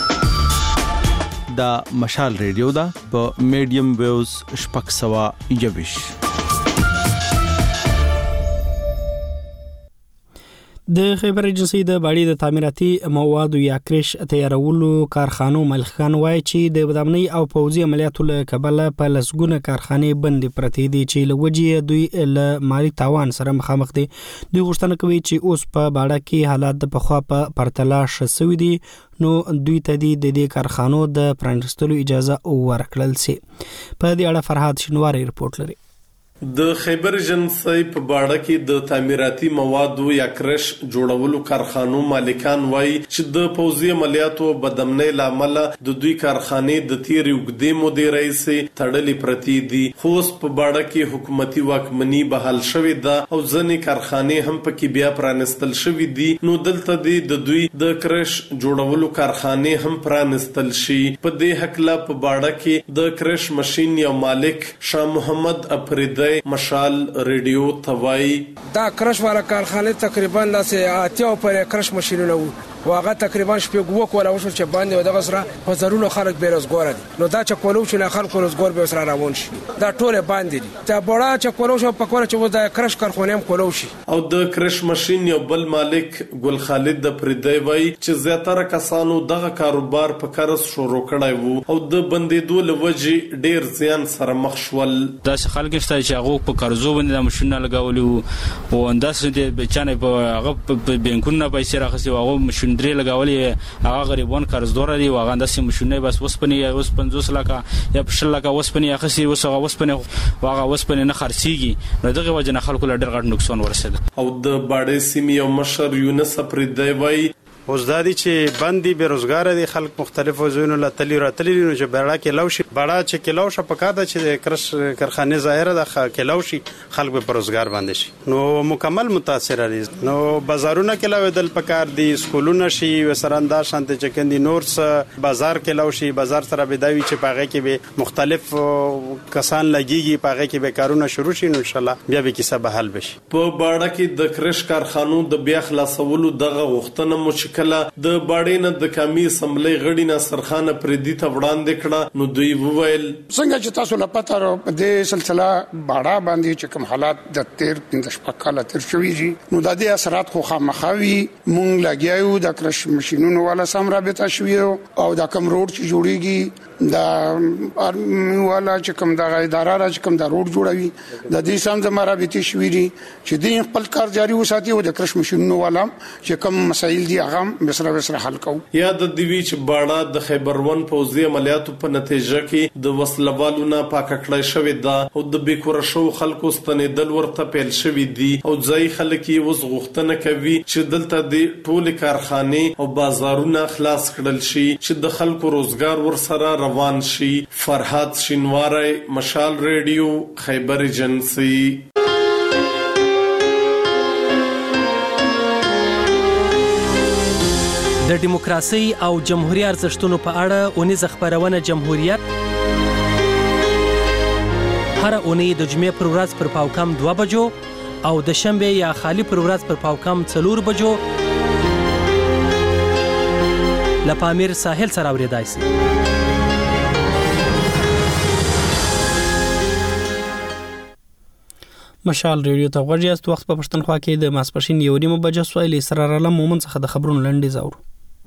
دا مشال ریډیو دا په میډیم ویوز شپږ سوه یویش د خیبر ایجنسی د باړی د تعمیراتي موادو یا کرش تیارولو کارخانو ملخان وایي چې د بدامنۍ او پوځي عملیاتو له کبله په لسګونه کارخانې بندې پرتې دي چې لوجې دوی له مالی تاوان سره مخامخ دي دوی غوښتنه کوي چې اوس په باړه کې حالات د پخوا په پرتله ښه شوي دي نو دوی ته د دې کارخانو د پرانستلو اجازه ورکړل سي په دې اړه فرهاد شنواری رپورټ لري د خیبر ایجنسی په باړه کې د تعمیراتي موادو یا کرش جوړولو کارخانو مالکان وایي چې د پوځي عملیاتو بدامنۍ لامل د دوی کارخانې د تیر وګړي مدیرۍ سي تړلې پرتی دي خو اوس په باړه کې حکومتي واکمنۍ بحال شوې ده او ځینې کارخانې هم پکې بیا پرانستل شوې دي نو دلته د دوی د کرش جوړولو کارخانې هم پرانستل شي په دې حق لا په باړه کې د کرش ماشين یو مالک شاه محمد افریدی مشال ریډیو توای دا کرش والا کارخانه تقریبا لاسه اتیاو پر کرش ماشینونه وو واغه تقریبا شپږ وکوله وشو چې باندې دغه سره په زرونو خلک بیروزګار دي نو دا چې کولو چې خلکو روزګار به سره روان شي دا ټول باندې دي ته بڑا چې کولو شو په کوله چې د کرش کارخانه هم کولو شي او د کرش ماشين یو بل مالک ګل خالد د پردی وای چې زیاتره کسانو دغه کاروبار په کارس شروع کړای وو او د بندیدو لوجې ډیر زیان سره مخ شول دا خلک شته چې هغه په قرضو باندې د ماشين لګولو او انداز دې بچانه په هغه په بانکونو پیسې راخسي او هغه درې لګولې هغه غریبون قرضدار دي واغه انداسې مشونه بس وسپنی اوس 50 لک یا 50 لک وسپنی اخسي وسغه وسپنی واغه وسپنی نه خرسيږي نو دغه وجه نه خلکو لډر غټ نقصان ورسید او د باړې سیمې او مشر یونس پردی وای اوس دا دي چې باندې بیروزګار دي خلک مختلفو ځایونو لا تلی نو چې برړه کې لوشي برړه چې کې لوشه پکا ده چې کرش کارخانه ظاهره ده کې لوشي خلک به بیروزګار باندې شي نو مکمل متاثر دي نو بازارونه کې لویدل پکار دي سکولونه شي وسراندا شانته چې کندي نورس بازار کې لوشي بازار سره بداوي چې پاغه کې به مختلف کسان لګيږي پاغه کې به کارونه شروع شي ان شاء الله بیا به کیسه به حل بشي په باړه کې د کرش کارخانو د بیا خلاصولو دغه غوښتنه مو کله د باړې نه د کمی اسمبلی غړي نه سرخانه پردي ته وړاندې کړه نو دوی وویل څنګه چې تاسو نه پته راو په دې سلسله باړه باندې چې کوم حالات د 13 کال تر شوي دي نو د دې اثرات خو خامخاوي مونږ لګیاو د کرش ماشينونو والا سم رابطه شوی او د کوم روډ چې جوړیږي دا والا چې کوم د اداره را چې کوم د روډ جوړوي د دې سم زماره رابطه شوی دي چې دې خپل کار جاري وساتي او د کرش ماشينونو والا چې کوم مسایل دي هغه بسره حل کو یا د دیوی چې باړه د خیبر ون پوځي عملیاتو په نتیجه کې د وسلوالو نه پاککړای شوې ده او د بیکور شو خلکو ستنیدل ورته پیل شوې دي او ځای خلک یې وس غوښتنه کوي چې دلته د ټول کارخانه او بازارونه خلاص کړل شي چې د خلکو روزګار ورسره روان شي فرهاد شینواری مشال ریډیو خیبر ایجنسی د دیموکراسي او جمهوریت ارزښتونو په اړه اونیزه خبرونه جمهوریت هر اونۍ د جمعې پر ورځ پر پاوکم 2 بجو او د شنبه یا خالی پر ورځ پر پاوکم 4 بجو لپامیر ساحل سره اوریدای شي مشال ریډیو ته غوږ یاست. وخت په پښتونخوا کې د ماسپښین 1:30 بجې سوې له اسرار علم مومن څخه د خبرونو لنډیز اورو.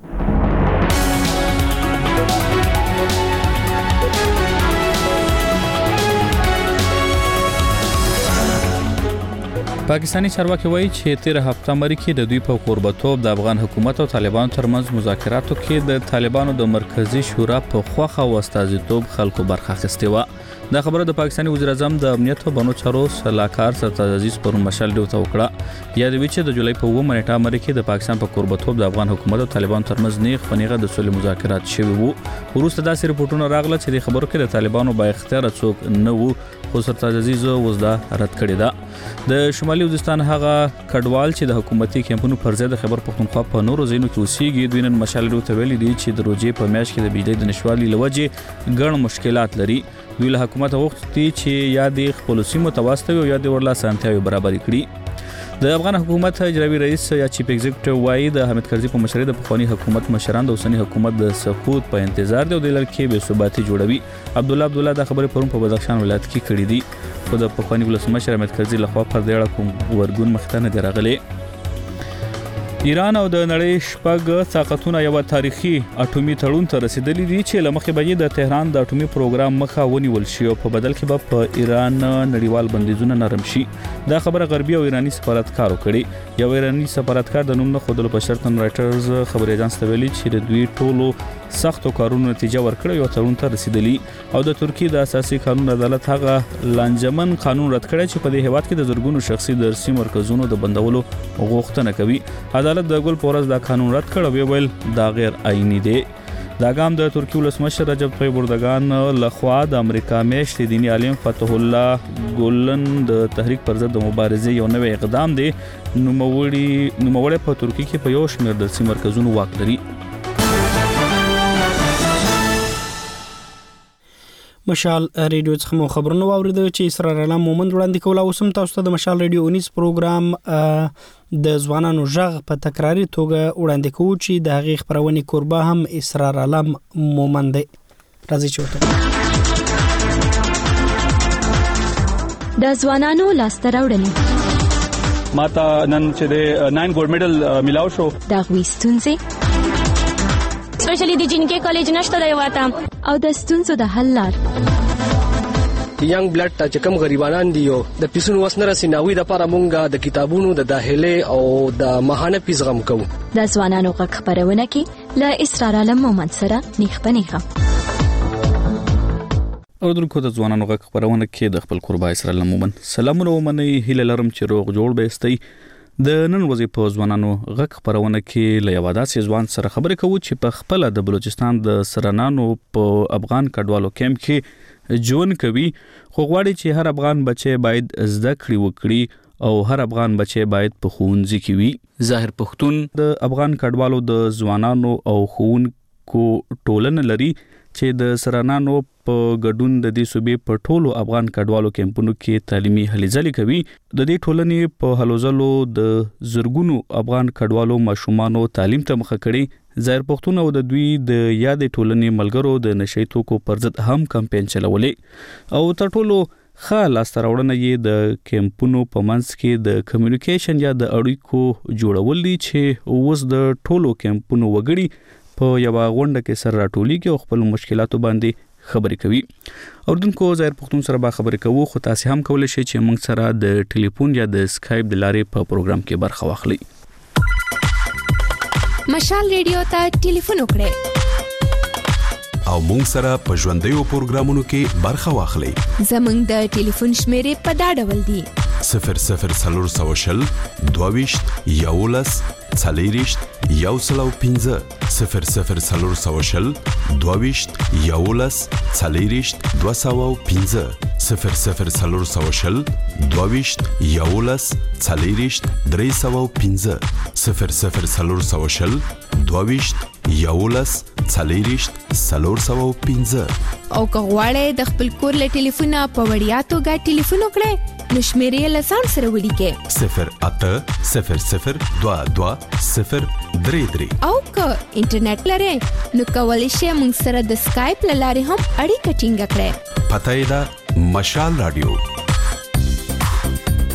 پاکستانی چارواکي وایي چې 13 هفته مخکې د دوی په قربتوب د افغان حکومت او طالبانو ترمنځ مذاکراتو کې د طالبانو د مرکزی شورا په خوخه او استازیتوب خلکو برخه اخیستې و. دا خبره د پاکستاني وزیر اعظم د امنیت او بنو چارو سلاکار سرتاج عزیز پر مشال ډیو ته وکړه. یاد وی چې د جولای په 9 نیټه مخکې د پاکستان په قربتوب د افغان حکومت او طالبانو ترمنځ نیغ فنیغه د سولې مذاکرات شوي وو. وروسته داسې رپورټونه راغله چې د خبرو کې د طالبانو با اختیار څوک نه وو، خو سرتاج عزیز وزدا رد کړی دا. د شمالي وزیرستان هغه کډوال چې د حکومتي کیمپونو پر ضد خبر پښتونخوا په نورو ځایونو کې اوسېږي دوی نن مشال ډیو ته ویلي دي چې د روزي په میاشت کې د بجلی د نشوالي لوجې ګڼ مشکلات لري. دوی له حکومت غوښتي چې یا د خپل سیمو تواسطوي او یا د ورلا سانتیاوي برابر کړي. د افغان حکومت اجرایي رئیس یا چیف ایگزیکټیو وایي د حامد کرزي په مشرۍ د پخوانی حکومت مشران د اوسنی حکومت د سقوط په انتظار دي او د لړ کې بې ثباتي جوړوي. عبدالله دا خبره پرون په بدخشان ولایت کې کړې دي، خو د پخوانی ولسمشر حامد کرزي لخوا پر دې اړه کوم ورګون مخته نه دی راغلی. ایران او د نړۍ شپږ طاقتونه یو تاریخي اټومي تړون ته رسیدلي دي چې لمخې به د تهران د اټومي پروګرام مخه ونیول شي او په بدل کې به په ایران نړیوال بندیزونه نرم شي. دا خبره غربي او ایرانی سفارتکارو کړي. یو ایرانی سفارتکار د نوم نه خودلو په شرط رائټرز خبري اژانس ته ویلي چې د دوی ټولو سختو کارونو نتیجه ورکړې او تړون ته رسیدلی. او د ترکیه د اساسي قانون عدالت هغه لانجمن قانون رد کړی چې په دې هیواد کې د زرګونو شخصي درسي مرکزونو د بندولو غوښتنه کوي. عدالت د ګل پورز دا قانون رد کړ او ویل دا غیر آئینی دی. دا ګام د ترکیه ولسمشر رجب طیب اردوغان لخوا د امریکا میشت دینی عالم فتح الله ګولن د تحریک پر ضد د مبارزې یو نوې اقدام دی. نوموړی په ترکیه کې په یو شمېر درسي مرکزونو واک لري. مشال ریډیو څخه مو خبرونه واوریدل چې اسرار علم مومند وړاندې کول او سم تاسو ته د مشال ریډیو 19 پروګرام د ځوانانو ژغ په تکراری توګه وړاندې کوو چې د هغې خبرونې کوربه هم اسرار علم مومند دی. راځي چې د ځوانانو لاسته راوړنې ماته نن چې د 9 ګولډ میډل ملاو شو دا غوښتونځي سپیشلی د جنکې کالج نشته دی واته او د ستونزو د حل لار ینګ بلډ ته چې کوم غریبانان دي د پیسونو وسنه رسیناوي د لپاره مونږه د کتابونو د داخله او د ماهانه پیس غم کوو. د ځوانانو غږ خبرونه کې له اسرار علم مومند سره نیخ پنیخه او درکو د ځوانانو غږ خبرونه کې د خپل قربا اسرار علم مومند سلامونه ومني هیله لرم چې روغ جوړ به استئ. د نن ورځې په ځوانانو غږ خبرونه کې له یو داسې ځوان سره خبرې کوو چې په خپل د بلوچستان د سرنانو په افغان کډوالو کیمپ کې ژوند کوي، خو غواړي چې هر افغان بچي باید زده کړې وکړي او هر افغان بچي باید په ښوونځي کې وي. ظاهر پښتون د افغان کډوالو د ځوانانو او ښوونکو ټولنه لري چې د سرنانو په ګډون د دې صوبې په ټولو افغان کډوالو کیمپونو کې تعلیمي هلې ځلې کوي. د دې ټولنې په هلو ځلو د زرګونو افغان کډوالو ماشومانو تعلیم ته مخه کړي. ظاهر پښتون او د دوی د یادې ټولنې ملګرو د نشئی توکو پر ضد هم کمپاین چلولې او تر ټولو ښه لاسته راوړنه یې د کیمپونو په منځ کې د کمیونیکیشن یا د اړیکو جوړول دي چې اوس د ټولو کیمپونو وګړي په یو غونډه کې سره راټولېږي او خپل مشکلاتو باندې خبرې کوي. اوردونکو ظاهر پښتون سره به خبرې کوو، خو تاسو هم کولای شئ چې موږ سره د ټلیفون یا د اسکایپ د لارې په پروګرام کې برخه واخلئ. مشال ریډیو ته ټلیفون وکړئ او موږ سره په ژوندیو پروګرامونو کې برخه واخلئ. زموږ د ټلیفون شمیرې په دا ډول دي: 0040 22 11 40 105 0040 22 11 40 205 0040 22 11 40 305 0040 22 11 40 305 او کغواړی د خپل کور له ټلیفونه په وړیا توګه ټلیفون وکړئ نو شمیرې له ځان سره ولیکئ 0800 22 033 او که انټرنیټ لرئ نو کولی شئ موږ سره د اسکایپ له لارې هم اړیکه ټینګه کړئ. پته یې ده مشال رادیو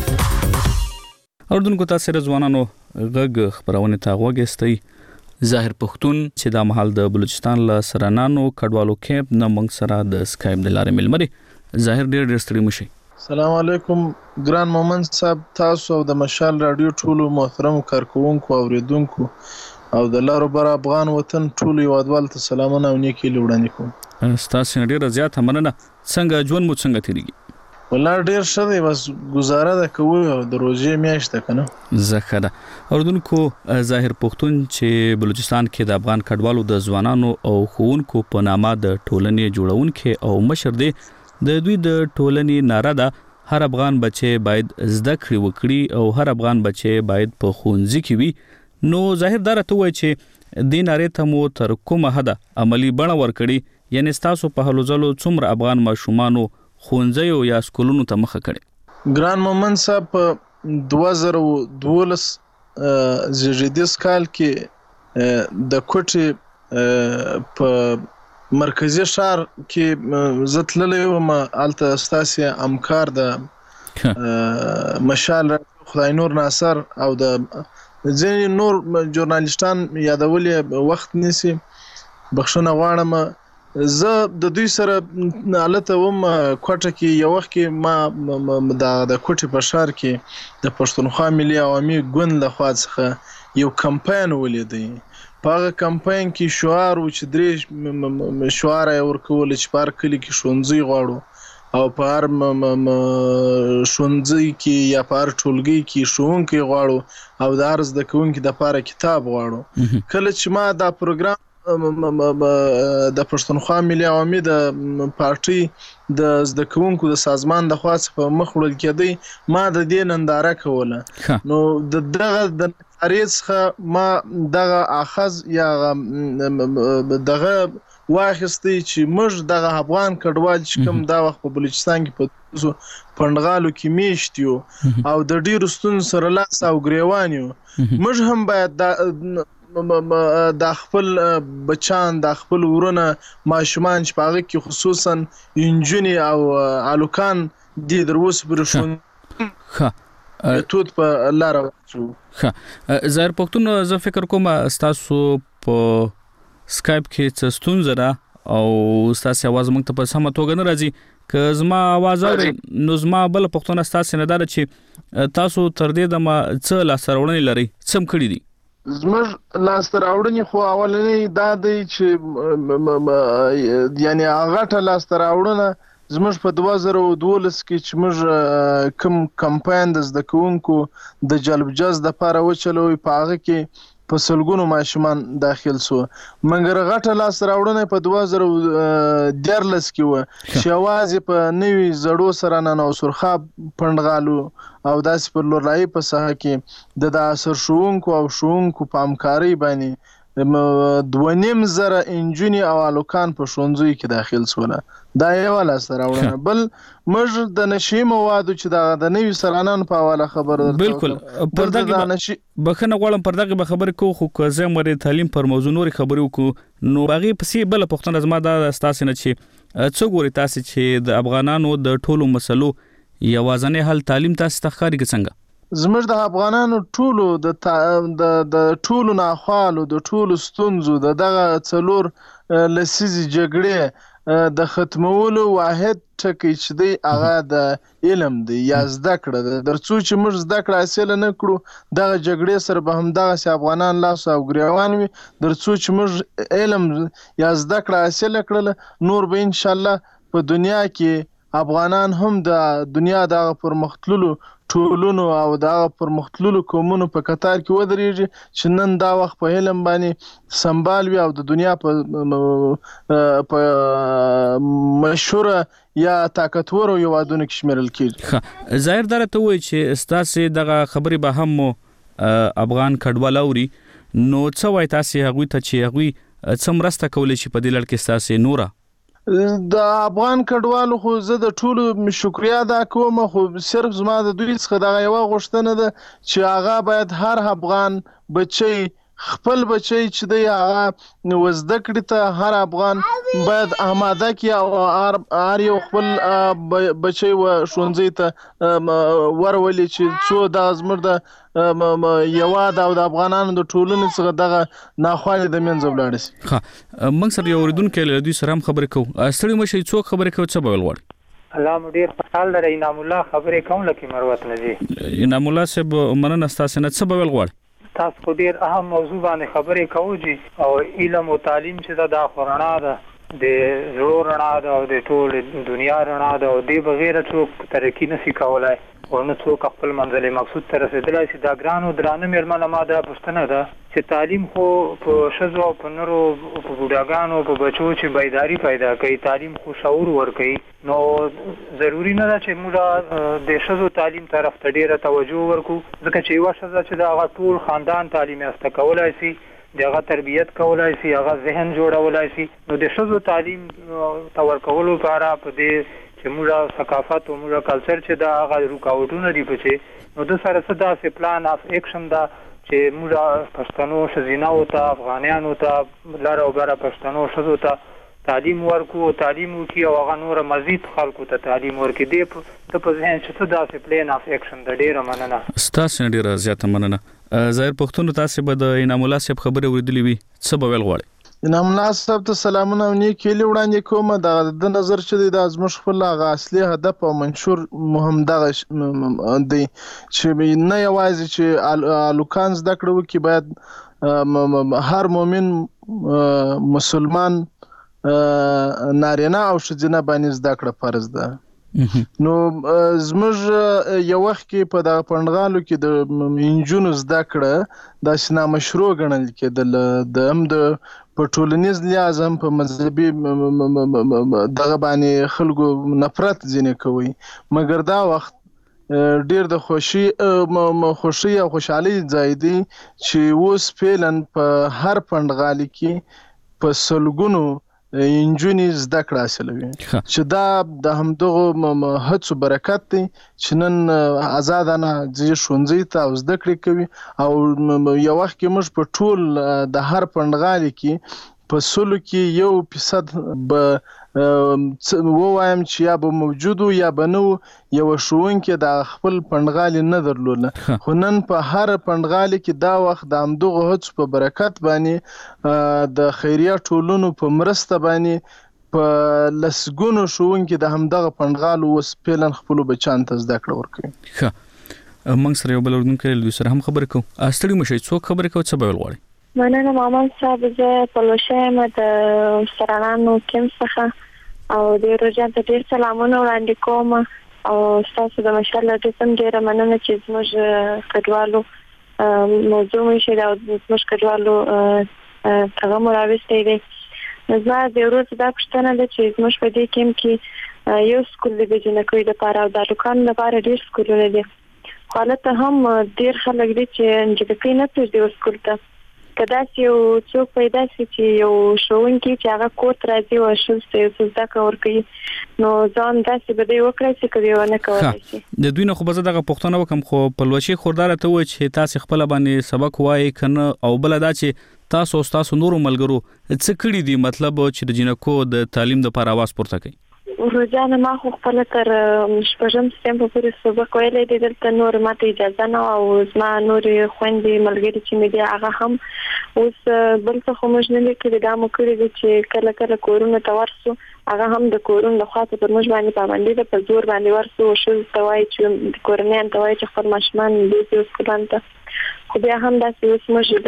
اردوونکو تاسو رضوانانو غږ خبرونه ته وګورئ ظاهر پښتون چې د محل د بلوچستان له سرانانو کډوالو کیمپ نه موږ سره د سکایپ د لارې ملمري ظاهر ډېر ستړي مشي. السلام علیکم ګران مومن صاحب، تاسو او د مشال رادیو ټولو محترم کارکونکو او اوریدونکو او د لارو بر افغان وطن ټولو یوادوال ته سلامونه او نیکی وړاندې کوم. تاسو ډېر زیات مننه. څنګه ژوند مو څنګه تیریږي؟ والله ډېر ښه دی، بس گزاره ده کوو او د روزې میاشت ده کنه. زکه ده. اوردونکو ظاهر پښتون چې بلوچستان کې د افغان کډوالو د ځوانانو او ښوونکو په نامه د ټولنې جوړونکو او مشر دی. د دوی د ټولنې ناره ده هر افغان بچي باید زده کړې وکړي او هر افغان بچي باید په ښوونځي کې وي. نو ظاهر دا راته وایي چې د نارې ته مو تر کومه حده عملی بڼه ورکړي، یعنی تاسو په هلو ځلو څومره افغان ماشومانو ښوونځیو یا سکولونو ته مخه کړي؟ ګران مومن صاحب په 2012 زیږدیز کال کې د کوټې په مرکزی ښار کې زتللې وم، الته ستاسي همکار د مشال خدای نور ناصر او د ځینې نور ژورنالیستان یادولې وخت نسی، بخښنه غواړم. زه د دوی سره الته وم کوټه کې یو وخت کې ما د کوټې په ښار کې د پښتونخوا ملي عوامي ګوند لخوا څخه یو کمپاین ولیدی. په هغه کمپاین کې شعار و چې درې شعار یې ورکول چې په هر کلي کې ښوونځي غواړو او په هر ښوونځي کې یا په هر ټولګي کې ښوونکي غواړو او د هر زده کوونکي دپاره کتاب غواړو. کله چې ما دا پروګرام د پښتونخوا ملي عوامي د پارټي د زده کوونکو د سازمان د خوا څخه مخ وړل کېدی، ما د دې ننداره کوله. نو دغه د نندارې څخه ما دغه اخذ یا دغه واخیستی چې موږ دغه افغان کډوال چې کوم دا وخت په بلوچستان کې په پندغالو کې میشت یو او د ډیرو ستونزو سره لاس او ګریوان یو، موږ هم باید د خپل بچان د خپل ورونه ماشومان چې په هغه کې خصوصا انجونې او الوکان دي در اوسه پر شون توت په لاره وچو. ظاهر پښتون زه فکر کوم تاسو په سکایپ کې څه ستونزه ده او تاسو आवाज موږ ته په سمه توګه نه راځي، که زما आवाज اوري نو زما بل پښتون تاسو نه دار چې تاسو تر دې د ما څه لاسرونه لري څم کړی دي؟ زموږ لاسته راوړنې خو اولنې دا دی چې یعنی هغه لاسته راوړنه زموږ په 2012 کې چې موږ کوم کمپاین د زده کوونکو د جلب جذب لپاره وچلوي، په هغه کې په سلګونو ماشومان داخل سو. مګر غټه لاسته راوړنه په 2013 کې و چې یوازې په نوي زړو سره نن او سرخاب پندغالو او داسې پر لورلای په ساحه کې د اثر شوونکو او شوونکو په همکاري باندې 2.5 انجونی او الوکان په ښوونځیو کې داخل سول. دا یو لاسته راوړنه. بل موږ د نشي موادو چې د نوي سرانانو په حواله خبر درته بالکل پر دغه بخنه غواړم پر دغه خبرې کو خو که زه مری تعلیم پر موضوع نور خبرې وکړو نو باغې پسې بل پښتنه زما دا تاسو نه چې څو ګوري تاسو چې د افغانانو د ټولو مسلو یوازنه حل تعلیم تاسو تخکاری څنګه؟ زموږ د افغانانو ټولو د ټولو ناخوالو د ټولو ستونزو دغه څلور لسیزې جګړې د ختمولو واحد ټکی چې دی هغه د علم دی یا زده کړه. درڅو چې موږ زده کړه حاصل نه کړو دغه جګړې سره به هم دغه افغانان لاس او ګریوان وي. درڅو چې موږ علم یا زده کړه حاصل کړل نور به ان شاء الله په دنیا کې افغانان هم د دنیا د پرمختللو ټولونو او د پرمختللو قومونو په قطار کې ودرېږي چې نن دا وخت په علم باندې سمبال وي او د دنیا په مشهوره یا طاقتور یوادونه کې شمیرل کېږي. ظاهر درته وایي چې ستاسو دغه خبرې به هم افغان کډوال اوري، نو څه وایي تاسو هغوی ته چې هغوی څه مرسته کولی شي په دې لړ کې ستاسو نوره؟ د افغان کډوالو خو زه د ټولو شکریا ادا کوم، خو صرف زما د دوی څخه دغه یو غوښتنه ده چې هغه باید هر افغان بچی خپل بچي چې دی هغه وزده کړي ته هر افغان باید آماده کړي او هر یو خپل بچي و ښوونځي ته ورولي چې څو د زموږ د یواد او د افغانانو د ټولنې څخه دغه ناخوالې د منځه ولاړ شي. ها موږ سره یو اوریدونکو له دوی سره هم خبرې کوو. ستړي مشي څوک خبرې کوي څه بول وړ الله مدیر خوشحال در انعام الله خبرې کوم لکه مروت نجی انعام الله صاحب مننه تاسو نه څه بول وړ تاسو خو ډیر اهم موضوع باندې خبرې کوو جی او علم او تعلیم چې دا خورنا ده د زړه رڼا ده او د ټول دنیا رڼا ده او د بغیر څوک ترقی نشي کولای او نه څوک خپل منزل مقصود ته رسیدلای شي. دا ګرانو درانه مېرمنه ما دا پوښتنه ده چې تعلیم خو په ښځو او په نرو په بوډاګانو په بچو چې بیداری پیدا کوي تعلیم خو شعور ورکوي نو ضروری نه ده چې موږ د ښځو تعلیم طرف ته ډیره توجه ورکو ځکه چې یوه ښځه چې د هغه ټول خاندان تعلیم یافته کولای شي دغه تربیت کولای شي هغه ذهن جوړولای شي نو د ښځو تعلیم تور کولو لپاره په دې چې موږ ثقافت او موږ کلچر چې دا هغه رکاوټونه دي پچې نو د سره څه داسې پلان اف ایکشن دا چې موږ پښتنو ښځیناو ته افغانانو ته لاره او بره پښتنو ښځو ته تعلیم ورکو او تعلیم وکړي او هغه نور مزید خلکو ته تعلیم ورکړي دې ته په ذهن چې څه داسې پلان اف ایکشن د ډیره مننه ستاسو ډیره زیاته مننه. ظاهر پښتون تاسو به د انعام الله صاحب خبرې اوریدلې وي څه به ویل غواړي؟ انعام الله صاحب ته سلامونه او نیکې لې وړاندې کوم. د نظر چې د زموږ خپل هغه اصلي هدف او منشور مهم دغه دی چې نه یوازې چې الوکان زده کړو کې باید هر مؤمن مسلمان نارینه او ښځینه باندې زده کړه فرض ده. نو زموږ یو وخت کې په دغه پنډغالو کې د انجونو زده کړه داسې نامشروع ګڼل کېدل د هم د په ټولنیز لحاظ هم په مذهبي دغه باندې خلکو نفرت ځینې کوي مګر دا وخت ډیر د خوشي او خوشحالي ځای دی چې اوس فعلا په هر پنډغالي کې په سلګونو انجونې زده کړه حاصلوي چې دا د همدغو هڅو برکت دی چې نن آزادانه ځي ښوونځي ته او زده کړې کوي او یو وخت کې موږ په ټول د هر پنډغالي کې په 100 کې 1% به ووایم چې یا به موجود یا به نو یو ښوونکی د خپل پنډغالي نه درلوده خو نن په هر پنډغالي کې دا وخت د همدغه هڅو په برکت باندې د خیریه ټولنو په مرسته باندې په لسګونو ښوونکي د همدغه پنډغالو اوس فعلا خپلو بچیانو ته زده کړه ورکوي. ښه موږ سره یو بل اردوونکی له سره هم خبرې کوو. ستړي مشئ څوک خبرې کوي څه به ویل غواړي؟ مننه مامان صاحب زه پلوشه یم د سرانانو کیم څخه او د روجان ته ډیر سلامونه وړاندې کوم او تاسو د مشاله ټیم ډیره مننه چې زموږ کډوالو موضوع مې شه دا زموږ کډوالو هغه مراوستي دي. زما د ورځ دا پښتنه ده چې زموږ په دې کیم کې یو سکول د جنکوي لپاره او د لوکان لپاره ډیر سکولونه دي. حالت هم ډیر خلک دي چې انجکې نه پېژدي سکول ته کدا چې یو څوک پیدا شي چې یو ښوونکی چې هغه کور ته راځي او ښځو زده کړه کوي نو ځان داسې به دی وکړي چې کوي ونه کوي شي. د دوی نه خو به دغه پښتنه وکم خو په لوشي خوردار ته و چې تاسو خپل باندې سبق وایي کنه او بل دا چې تاسو نورو ملګرو څه کړی دي مطلب چې د جنکو د تعلیم لپاره आवाज پورته کوي. روزانه ما خو خپل تر شپږم سیم په پوره سبق ویلې دي دلته نور ماته اجازه نه او زما نور خويندې ملګری چې مې دي هغه هم اوس بل څه خو موږ نه لیکلي دا مو کړی چې کله کله کورونه ته ورسو هغه هم د کورونو له خاطر پر موږ باندې پابندي ده په زور باندې ورسو شو توای چې کورنۍ ته وای چې خپل ماشومان دې سکولان ته خو بیا هم داسې اوس موږ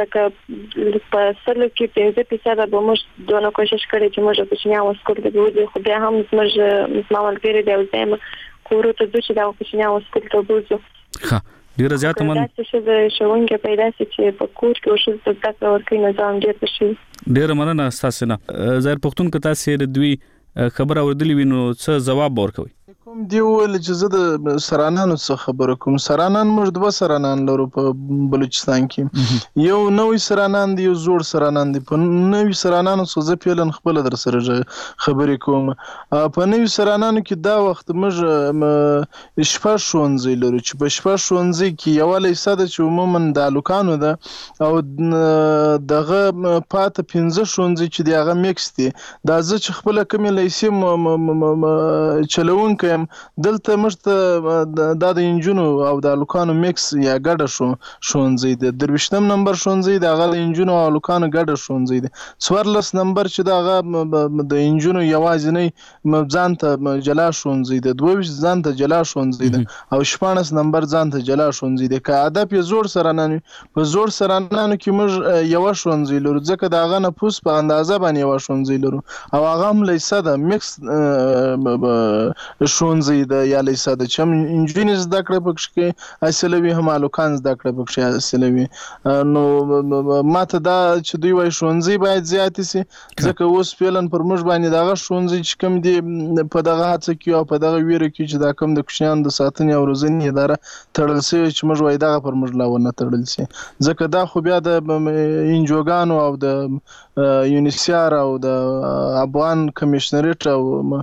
د په سلو کې 15% به موږ دونه کوشش کړی چې موږ کوچنیان وسکول ته بوځو خو بیا هم موږ ملګري دی او زم کورو ته د چې دا کوچنیان وسکول ته بوځو. ښه ډیر زیات من چې د شوونکي پیدا شي چې په کور کې او شل څه تک ورکې نظام ډیر پشي ډیر مننه تاسو نه ظاهر پښتون کته سره دوی خبر اوردلی وینو څه جواب ورکوي. کوم دی ول چې زه د سرانانو څخه خبره کوم. سرانان موږ دوه سرانان لرو په بلوچستان کې. یو نوې سرانان دی، یو زوړ سرانان دی. په نوې سرانانو څخه زه پیلن خپل در سره خبرې کوم. په نوې سرانانو کې دا وخت موږ شپږ ښوونځي لرو چې په شپږ ښوونځي کې یوه لیسه ده چې عموما د هلکانو ده او دغه پاته 15 ښوونځي چې دی هغه میکس دي. دا زه چې خپله کومې لیسې چلونکی یم، دلته موږ ته دا د انجونو او د هلکانو میکس یا ګډه ښوونځی دی. 23 نمبر ښوونځی د هغه د انجونو او هلکانو ګډه ښوونځی دی. 14 نمبر چې د هغه د انجونو یوازینی ځان ته جلا ښوونځی دی. 22 ځان ته جلا ښوونځی دی او 14 نمبر ځان ته جلا ښوونځی دی. که هدف یې زوړ سرانان وي، په زوړ سرانانو کې موږ یوه ښوونځی لرو ځکه د هغه نفوس په اندازه باندې یوه ښوونځی لرو او هغه هم لیسه ده، میکس ښوونځی ده یا لیسه ده چې هم انجونې زده کړه پکې حاصله وي، هم هلکان زده کړه پکې حاصله وي. نو ماته دا چې دوی وایي ښوونځي باید زیاتې سي ځکه اوس فعلا پر موږ باندې دغه ښوونځي چې کوم دي په دغه هڅه کې او په دغه ویره کې چې دا کوم د کوچنیانو د ساتنې او روزنې اداره تړل سوې چې موږ وایي دغه پر موږ لا ونه تړل سي ځکه دا خو بیا د انجوګانو او د یونیسیار او د افغان کمیشنریټ او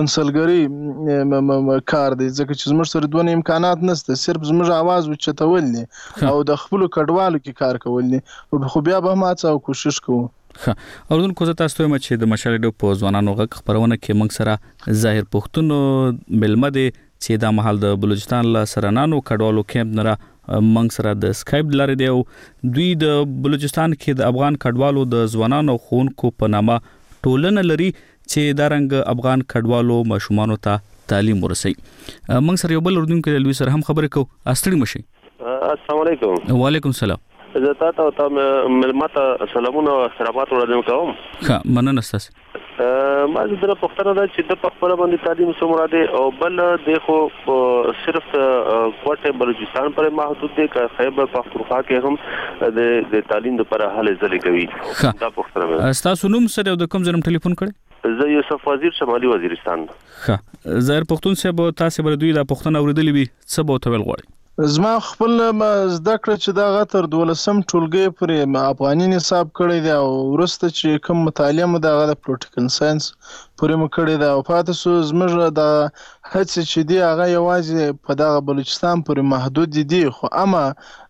کونسلګري کار دی ځکه چې زموږ سره دونه امکانات نشته، صرف زموږ आवाज وچتول دي او د خپل کډوالو کې کار کول دي. خو بیا به هم هڅه او کوشش کوو. اردن کو زه تاسو ته چې د مشال ډو په ځوانانو غږ خبرونه کې موږ سره ظاهر پښتون ملمه دي چې دا محل د بلوچستان له سرانانو کډوالو کیمپ نه موږ سره د سکایپ لاري دی او دوی د بلوچستان کې د افغان کډوالو د ځوانانو خونکو په نامه ټولنه لري چې دا رنګ افغان کډوالو ماشومانو ته تعلیم ورسي. موږ سره یو بل اردن کې لوي سره هم خبرې کوو. استړي مشي. السلام علیکم. وعلیکم السلام. زه تاسو ملمته سلامونه او احترامات وړاندې کوم. ښه مننه تاسو. ما زه پوښتنه ده چې د خپل باندې تعلیم څومره دی او بل د خو صرف کوټه بلوچستان پر محدود دی که خیبر پختونخوا کې هم د تعلیم لپاره هلې ځلې کوي. دا پوښتنه ده. تاسو نوم سره د کوم ځای ټلیفون کړی؟ زه یوسف وزیر شمالي وزیرستان. ښه ظاهر پښتون صاحب تاسو بر دوی دا پښتنه اوریدلې وي څه به تویل غواړي؟ زما خپل زده کړه چې دا غتر 12 ټولګي پرې افغاني نصاب کړی دی او ورسته چې کوم مطالعه مو د پولیټیکل ساينس پرې مو کړی دی او پاتې سو زموږ د هڅې چې دی هغه یوازې په دغه بلوچستان پورې محدود دي خو اما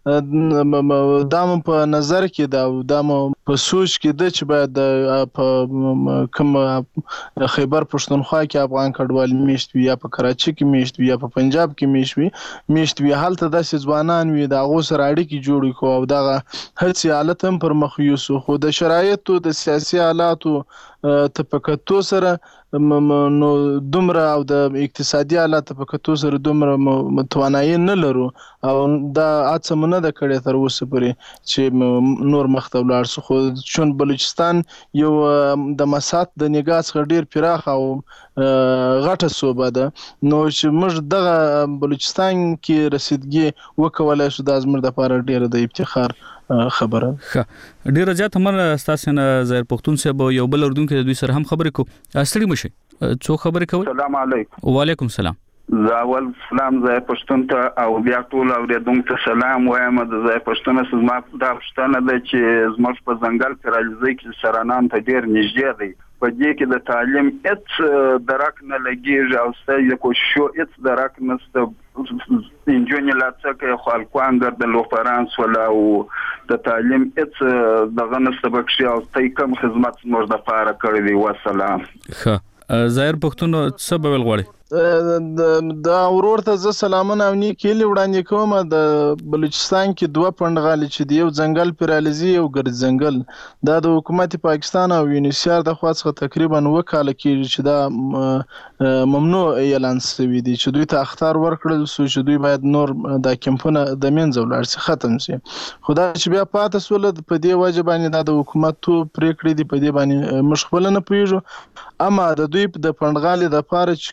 دا مو په نظر کې دا د مو په سوچ کې د چې باید په کوم خیبر پښتونخوا کې افغان کډوال میشت وي یا په کراچي کې میشت وي یا په پنجاب کې میشت وي هلته د ځوانان وي د غو سره اړیکې جوړې کو او دغه هڅې حالت هم پر مخ یوسو خو د شرایطو د سیاسي حالاتو تفکتو سره نو دومره او د اقتصادي حالات تفکتو سره دومره متوانایي نه لرو او دا اڅه نه د کړې تر اوسه پورې چې نور مخته ولاړ سو خو چون بلوچستان یو د مساحت د نگاه څخه ډیر پراخ او غټه صوبه ده نو چې موږ دغه بلوچستان کې رسیدګي وکولای شو د زموږ لپاره ډیر د افتخار خبره. ښه ډیر زیات هم تاسو نه ظاهر پښتون صاحب یو بل اردن کې دوی سره هم خبرې کو. استړي مشي څو خبرې کوي؟ السلام علیکم. وعلیکم السلام. زاول سلام ظاهر پښتون ته او بیا ټول اوریدونکو ته سلام وایم. د ظاهر پښتون سره ما دا پښتنه ده چې زموږ په ځنګل کې راځي چې سرانان ته ډیر نږدې دی په دې کې د تعلیم هیڅ درک نه لګیږي او ستاسو کوشش هیڅ درک نشته. انجونی لاڅکه خلکوان د لوفرانس ولا او د تعلیم هیڅ دغه نشته بکشي او تای کوم خدمت موږ د پاره کړی دی. والسلام. ښه ظاهر پښتون څه به غواړي؟ دا ورور ته زه سلامونه او نیکې وړاندې کوم. د بلوچستان کې دوه پندغالي چې دی یو ځنګل پراليزي او ګرځ ځنګل دا د حکومت پاکستان او یونیسیار د خوا څخه تقریبا وکاله کیږي چې دا ممنوع اعلان شوی دی چې دوی ته اختیار ورکړل سو چې دوی باید نور د کمپونه د منځ ولاړ شي ختم شي. خدای چې بیا پاتې سول په دې وجه باندې د حکومت تو پریکړې دی په دې باندې مشغول نه پیږو اما د دوی د پندغالي د پاره چې کوم دی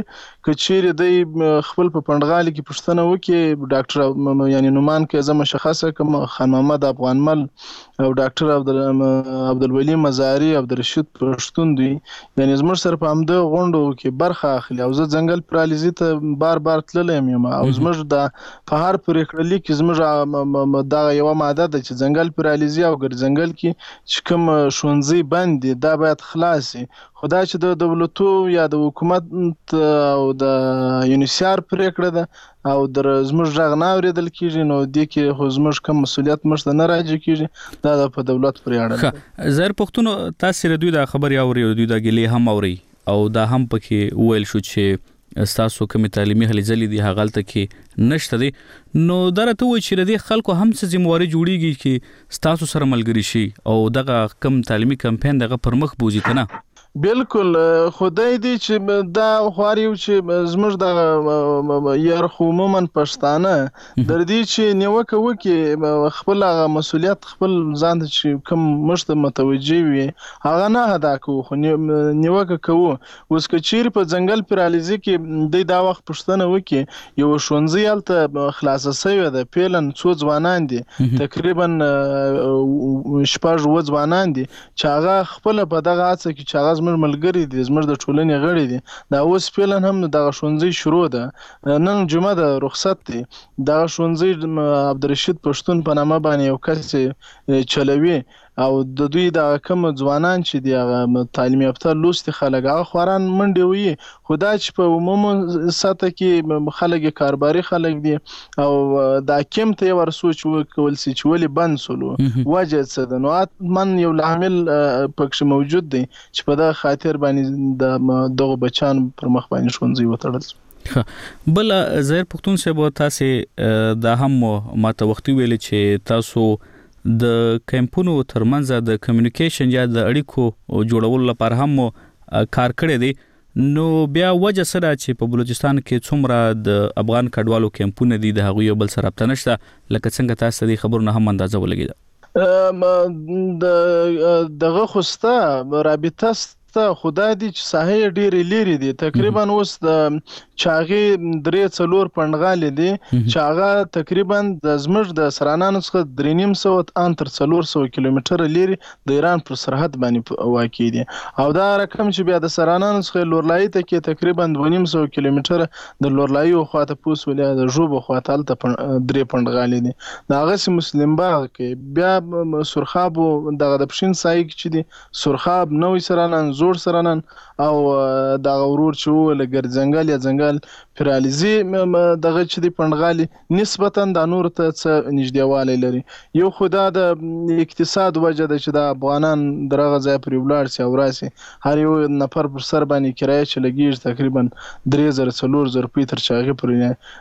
کچېره د خپل په پندغالي کې پښتنه وکي ډاکټر یعنی نومان کې زما مشخصه کوم خان محمد افغانمل او ډاکټر عبدالولي مزاری عبدالرشید پښتون دی یعنی زموږ سره په همده غونډو کې برخه اخلي او زه ځنګل پراليزي ته بار تللم یم او زموږ د په هر پریکړه لیک زموږ دا یو ماده ده چې ځنګل پراليزي او ګرځنګل کې چې کوم شونځي بند دي دا باید خلاص شي خدا چې د دولتو یا د حکومت او د یونیسیار پریکړه ده او در زموږ ژغ نه اوریدل کیږي نو د کې خو زموږ کوم مسولیت مشته نه راځي کیږي دا په دولت پرې اړه ده زهر پښتون تاسو ردوی د خبري اوري دوی د ګلې هم اوري او دا هم پکې ویل شو چې استاسو کوم تعلیمي هلي ځلې دي هغه ته نشته دي نو درته وای چې د خلکو هم څه ذمہواری جوړیږي چې استاسو سره ملګری شي او دغه کم تعلیمي کمپاین دغه پرمخ بوزي کنه بالکل خدای دې چې دا خواريو چې زموږ د یار عموما پښتانه در دې چې نیوکه وکي خپل مسولیت خپل ځان چې کوم مشته متوجي وي هغه نه ادا کوو خو نیوکه کوو اوس کچیر په ځنګل پراليزي کې د دا وخت پښتنه وکي یو شونځي الته خلاصه شوی ده پیلن څو ځوانان دي تقریبا شپږ ځوانان دي چې هغه خپل په دغه هڅه کې چې هغه زموږ ملګری دي زموږ د ټولنې غړي دي دا اوس پیلن هم د شونځي شروع ده نن جمعه د رخصت دي د شونځي عبدالرشید پښتون په نامه باندې یو کس چلوي او د دوی د کوم ځوانان چې دی تعلیم یافته لوستي خلک هغه خوران منډي وي خدا چې په عموم ساته کې خلک کارباري خلک دي او دا کم ته ور سوچ وکول سي چې ولې بند سولو وجه څه ده نو من یو عامل پکښ موجود دی چې په دا خاطر باندې دغه بچان پر مخ باندې شونځي وتړل بل زهر پښتون صاحب تاسو دا هم ماته وختي ویل چې تاسو د کمپونو ترمنځ د کمیونیکیشن یا د اړیکو جوړولو لپاره هم کار کړی دی نو بیا وجه سره چې په بلوچستان کې څومره د افغان کډوالو کمپونه دي د هغوی بل سره رابطه نشته لکه څنګه تاسو د خبرونه هم اندازه ولګیده دغه خوسته رابطه خدای دې چې ساحه ډېرې لري دي تقریبا اوس د چاغي 3-4 پندغالي دي چې هغه تقریبا د زمړ د سرانانو څخه 350 ان تر 400 کیلومتر لري د ایران پر سرحد باندې واقع دي او دا رقم چې بیا د سرانانو څخه لورلای ته کې تقریبا 250 کیلومتر د لورلای خواته پوس ولې د جوب خواته تل 3 پندغالي دي دا غس مسلم باغ کې بیا سرخاب دغه د پښین سای کې دي سرخاب نوې سرانان زوړ سرانان او دا ورور چې ولګر ځنګل یا ځنګل پراليزي دغه چې دی پندغالي نسبتا د نور ته نږدېوالی لري یو خدا د اقتصاد وجه ده چې د افغانان درغه ځای پر ولاړ سي او راسي هر یو نفر پر سر باندې کرایه چې لګیږي تقریبا 3000 روپۍ تر چاغي پر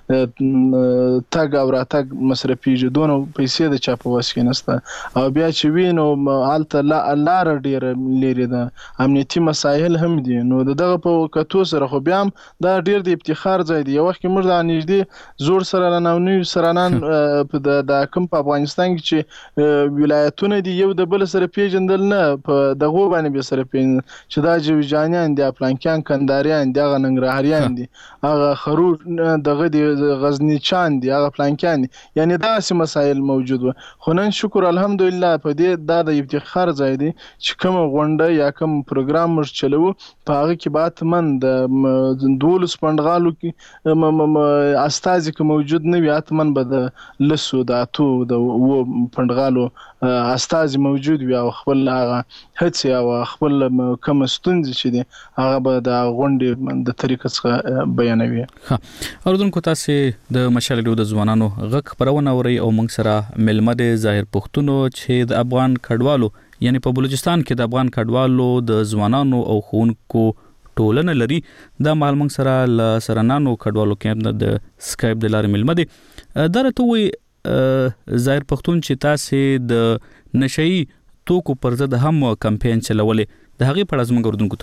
تاګ او راتګ مصرفيږي دونه پیسې د چاپ واسکې نسته او بیا چې وینو حالت لار ډیر لري ده امنیتي مسایل هم دي نو دغه په کتو سره خو بیا دا ډیر د افتخار ځای دی یو وخت موږ د نږدې زوړ سره نه نو سرانان په د کوم په افغانستان کې چې ولایتونه دي یو د بل سره پیژندل نه په دغه باندې به سره پیژندل چې دا جوجانیان دي پلانکیان کنداریان دي هغه ننګرهاریان دي هغه خرور دغه دي غزنیچان دي هغه پلانکیان دي یعنی دا سم مسایل موجود و خو نن شکر الحمدلله په دې د افتخار ځای دی چې کوم غونډه یا کوم پروګرام مش چلو په هغه کې باتمن د 12 پندغالو کې استازي که موجود نه وي اتمن به د لسو د اتو د و پندغالو استازي موجود وي او خپل هغه هڅه او خپل کوم ستونزې چې دي هغه به د غونډې د طریقې څخه بیانوي اوردونکو تاسو د مشالې د ځوانانو غږ خبرونه اوري او موږ سره ملمد ظاهر پښتون چې د افغان کډوالو یعنی په بلوچستان کې د افغان کډوالو د ځوانانو او خونکو ټولنه لري دا مال موږ سره ل سرانانو کډوالو کې د سکایپ د لارې ملمدي درته وي ظاهر پښتون چې تاسو د نشئی توکو پر ضد هم کمپاین چلولې د هغه په اړه موږ وردونکو ته وایي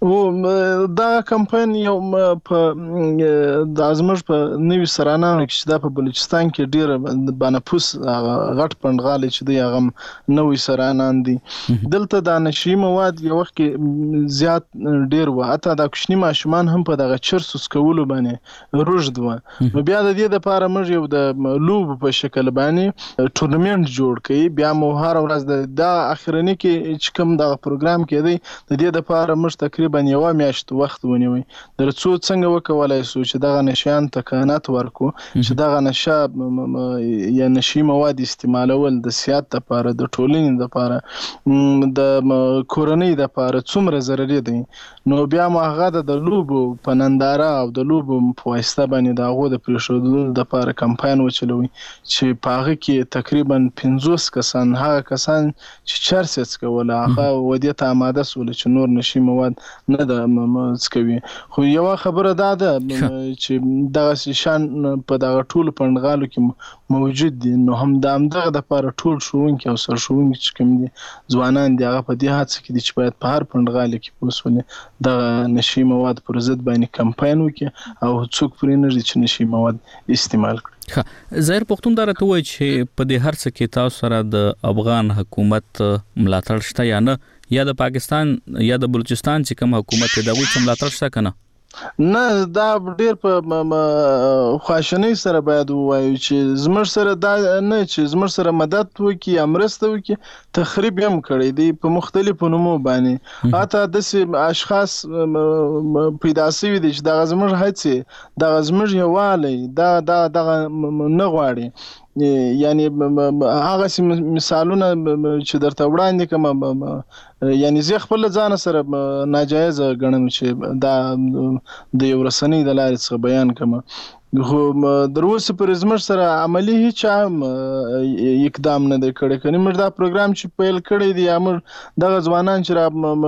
او دا کمپاین یو په د ازمج په نوې سرانانو کې دا په بلوچستان کې ډیر بنفوس غټ پندغالي چې دی هغه نوې سرانان دي دلته د نشي مواد یو وخت کې زیات ډیر و اته د کوچنی ماشومان هم په دغه چرسوس کولو باندې روجد و نو بیا د دې لپاره موږ یو د لوب په شکل باندې ټورنمنت جوړ کړي بیا مو هر ورځ د اخرنی کې چې کوم د پروګرام کې دی د دې لپاره موږ تقریبا یو میاشت وخت ونیوي درڅو څنګه وکولای شو چې دغه نشيان تکانات ورکو چې دغه نشه یا نشي مواد استعمالول د صحت لپاره د ټولنې لپاره د کورنۍ لپاره څومره ضرري دي نو بیا ما هغه د لوبو په ننداره او د لوبو په واسطه باندې د هغه د پریښودلو لپاره کمپاین وچلوي چې په هغه کې تقریبا 50 کسان هغه کسان چې چرس کول هغه ودی ته آماده سول چې نور نشي مواد نه د مسکوي خو یو خبره ده چې دغه شان په دغه ټول پندغالو کې موجود دي نو هم دغه د لپاره ټول شوونکي او سر شوونکي چې کوم دي ځوانان دي هغه په دې هڅه کې دي چې باید په هر پندغالو کې پوسونه د نشي مواد پر ضد باندې کمپاین وکړي او څوک پرې نه دي چې نشي مواد استعمال کړي ظاهر پښتون دا راته وایي چې په دې هر څه کې تاسو سره د افغان حکومت ملاتړ شته یا نه یا د پاکستان یا د بلوچستان چې کوم حکومت دی دا وایي چې ملاتړ شته کنه نه دا ډیر په خواشنۍ سره باید وایو چې زموږ سره دا نه چې زموږ سره مدد وکړي امرسته وکړي تخریب هم کړی دی په مختلفو نومو باندې حتی د اشخاص پیدا شوي دي چې د زموږ هڅې د زموږ یووالی دا نه غواړي یعنی هغه مثالونه چې درته وړاندې کوم یعنی زه خپل ځان سره ناجایز غنم چې دا د یو رسنۍ د لارې څخه بیان کوم خو دروسه پر زمر سره عملی هیڅ اقدام نه کړی کني موږ دا پروګرام چې پیل کړی دی موږ دغه ځوانان چې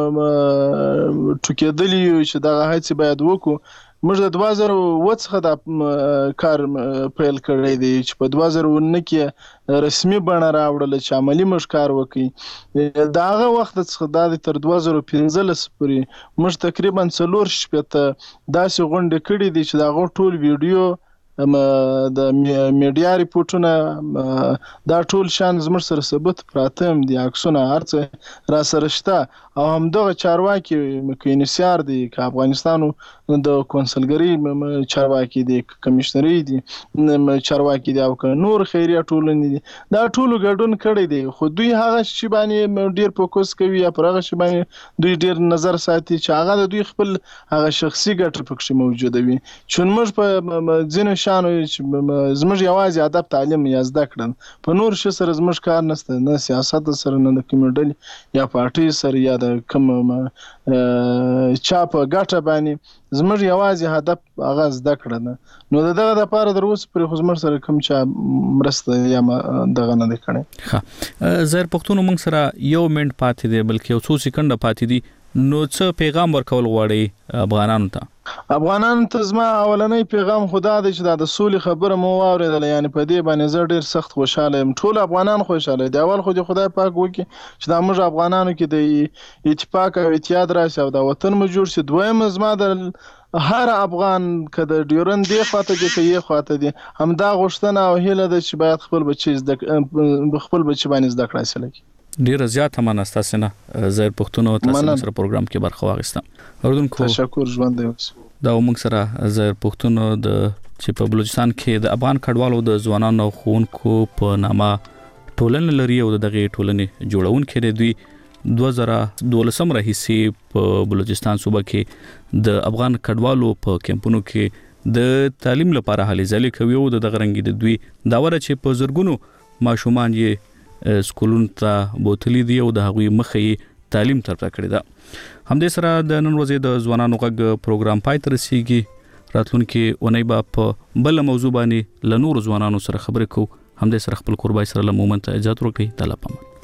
را ټوکېدلی چې دغه هڅه باید وکړو موږ د 2009 څخه د کار پیل کړی دی چې په 2009 کې رسمي بڼه راوړل چې عملی موږ کار وکړي داغه وخت څخه د تر 2015 پورې موږ تقریبا 4 شپته داسې غونډه کړې دي چې دا ټول ویډیو د میډیا ریپورتونه دا ټول شان زموږ سره ثبوت پراته هم دي عکسونه هرڅه را سره شته او هم دغه چارواکي مکینسیار دي که افغانستانو د کونسلګری چارواکي دي کمشنري دي چارواکي دي او نور خیریه ټولنې دي دا ټول ګډون کړی دي خو دوی هغه شی باندې ډیر فوکس کوي یا پر هغه شی باندې دوی ډیر نظر ساتي چې هغه د دوی خپل هغه شخصي ګټه پکې موجوده وي چې موږ په ځینو شانو چې زموږ یوازې ادب تعلیم یا زده کړل په نور شي سره زموږ کار نشته نه سیاست سره نه د کومډل یا پارټي سره یا د کوم چاپ ګټه باندې زموږ یوازې هدف هغه زده کړل نو دغه د لپاره دروس پر خو سره کوم چا مرسته یا دغه نه کړي ها زهر پښتون موږ سره یو منټ پاتې دی بلکې یو څو سکند پاتې دي نو څه پیغام ورکول غواړي افغانانو ته زما اولنۍ پیغام خدا دی چې د سولې خبره مو واورېدل یعنی په دې باندې زه ډیر سخت خوشاله یم ټول افغانان خوشاله دي اول خو د خدای پاک وکي چې د موږ افغانانو کې د اتفاق او اتحاد راشي او د وطن مو جوړ شي دویم زما د هر افغان کده ډیورن دی خاطر دي کې خاطر دي هم دا غوښتنه او هیله ده چې باید خپل بچی باندې زده کړای شي ډیر زیات هم نستاسه نه زهر پښتون او تاسو سره پروګرام کې برخه واغستم اردوونکو تشکر ژوند دی دا موږ سره زهر پښتون د چې په بلوچستان کې د افغان کډوالو د ځوانانو خوونکو په نامه ټولنه لري او دغه ټولنې جوړون کړي دوی 2012 راهیسي په بلوچستان صوبه کې د افغان کډوالو په کمپونو کې د تعلیم لپاره هلې ځلې کوي او د غرنګي د دوی دا ور چې په زرګونو ماشومان یې سکولونو ته بوتلی دی او د هغوی مخې تعلیم ترپا کړی دا همدې سره د نن ورځې د ځوانانو غږ پروګرام پای ته رسیږي راتلونکي اونۍ به په بل موضوع باندې له نور ځوانانو سره خبرې کوو همدې سره خپل قربای سره له مومنت اجازه ورکړئ تعالی پامان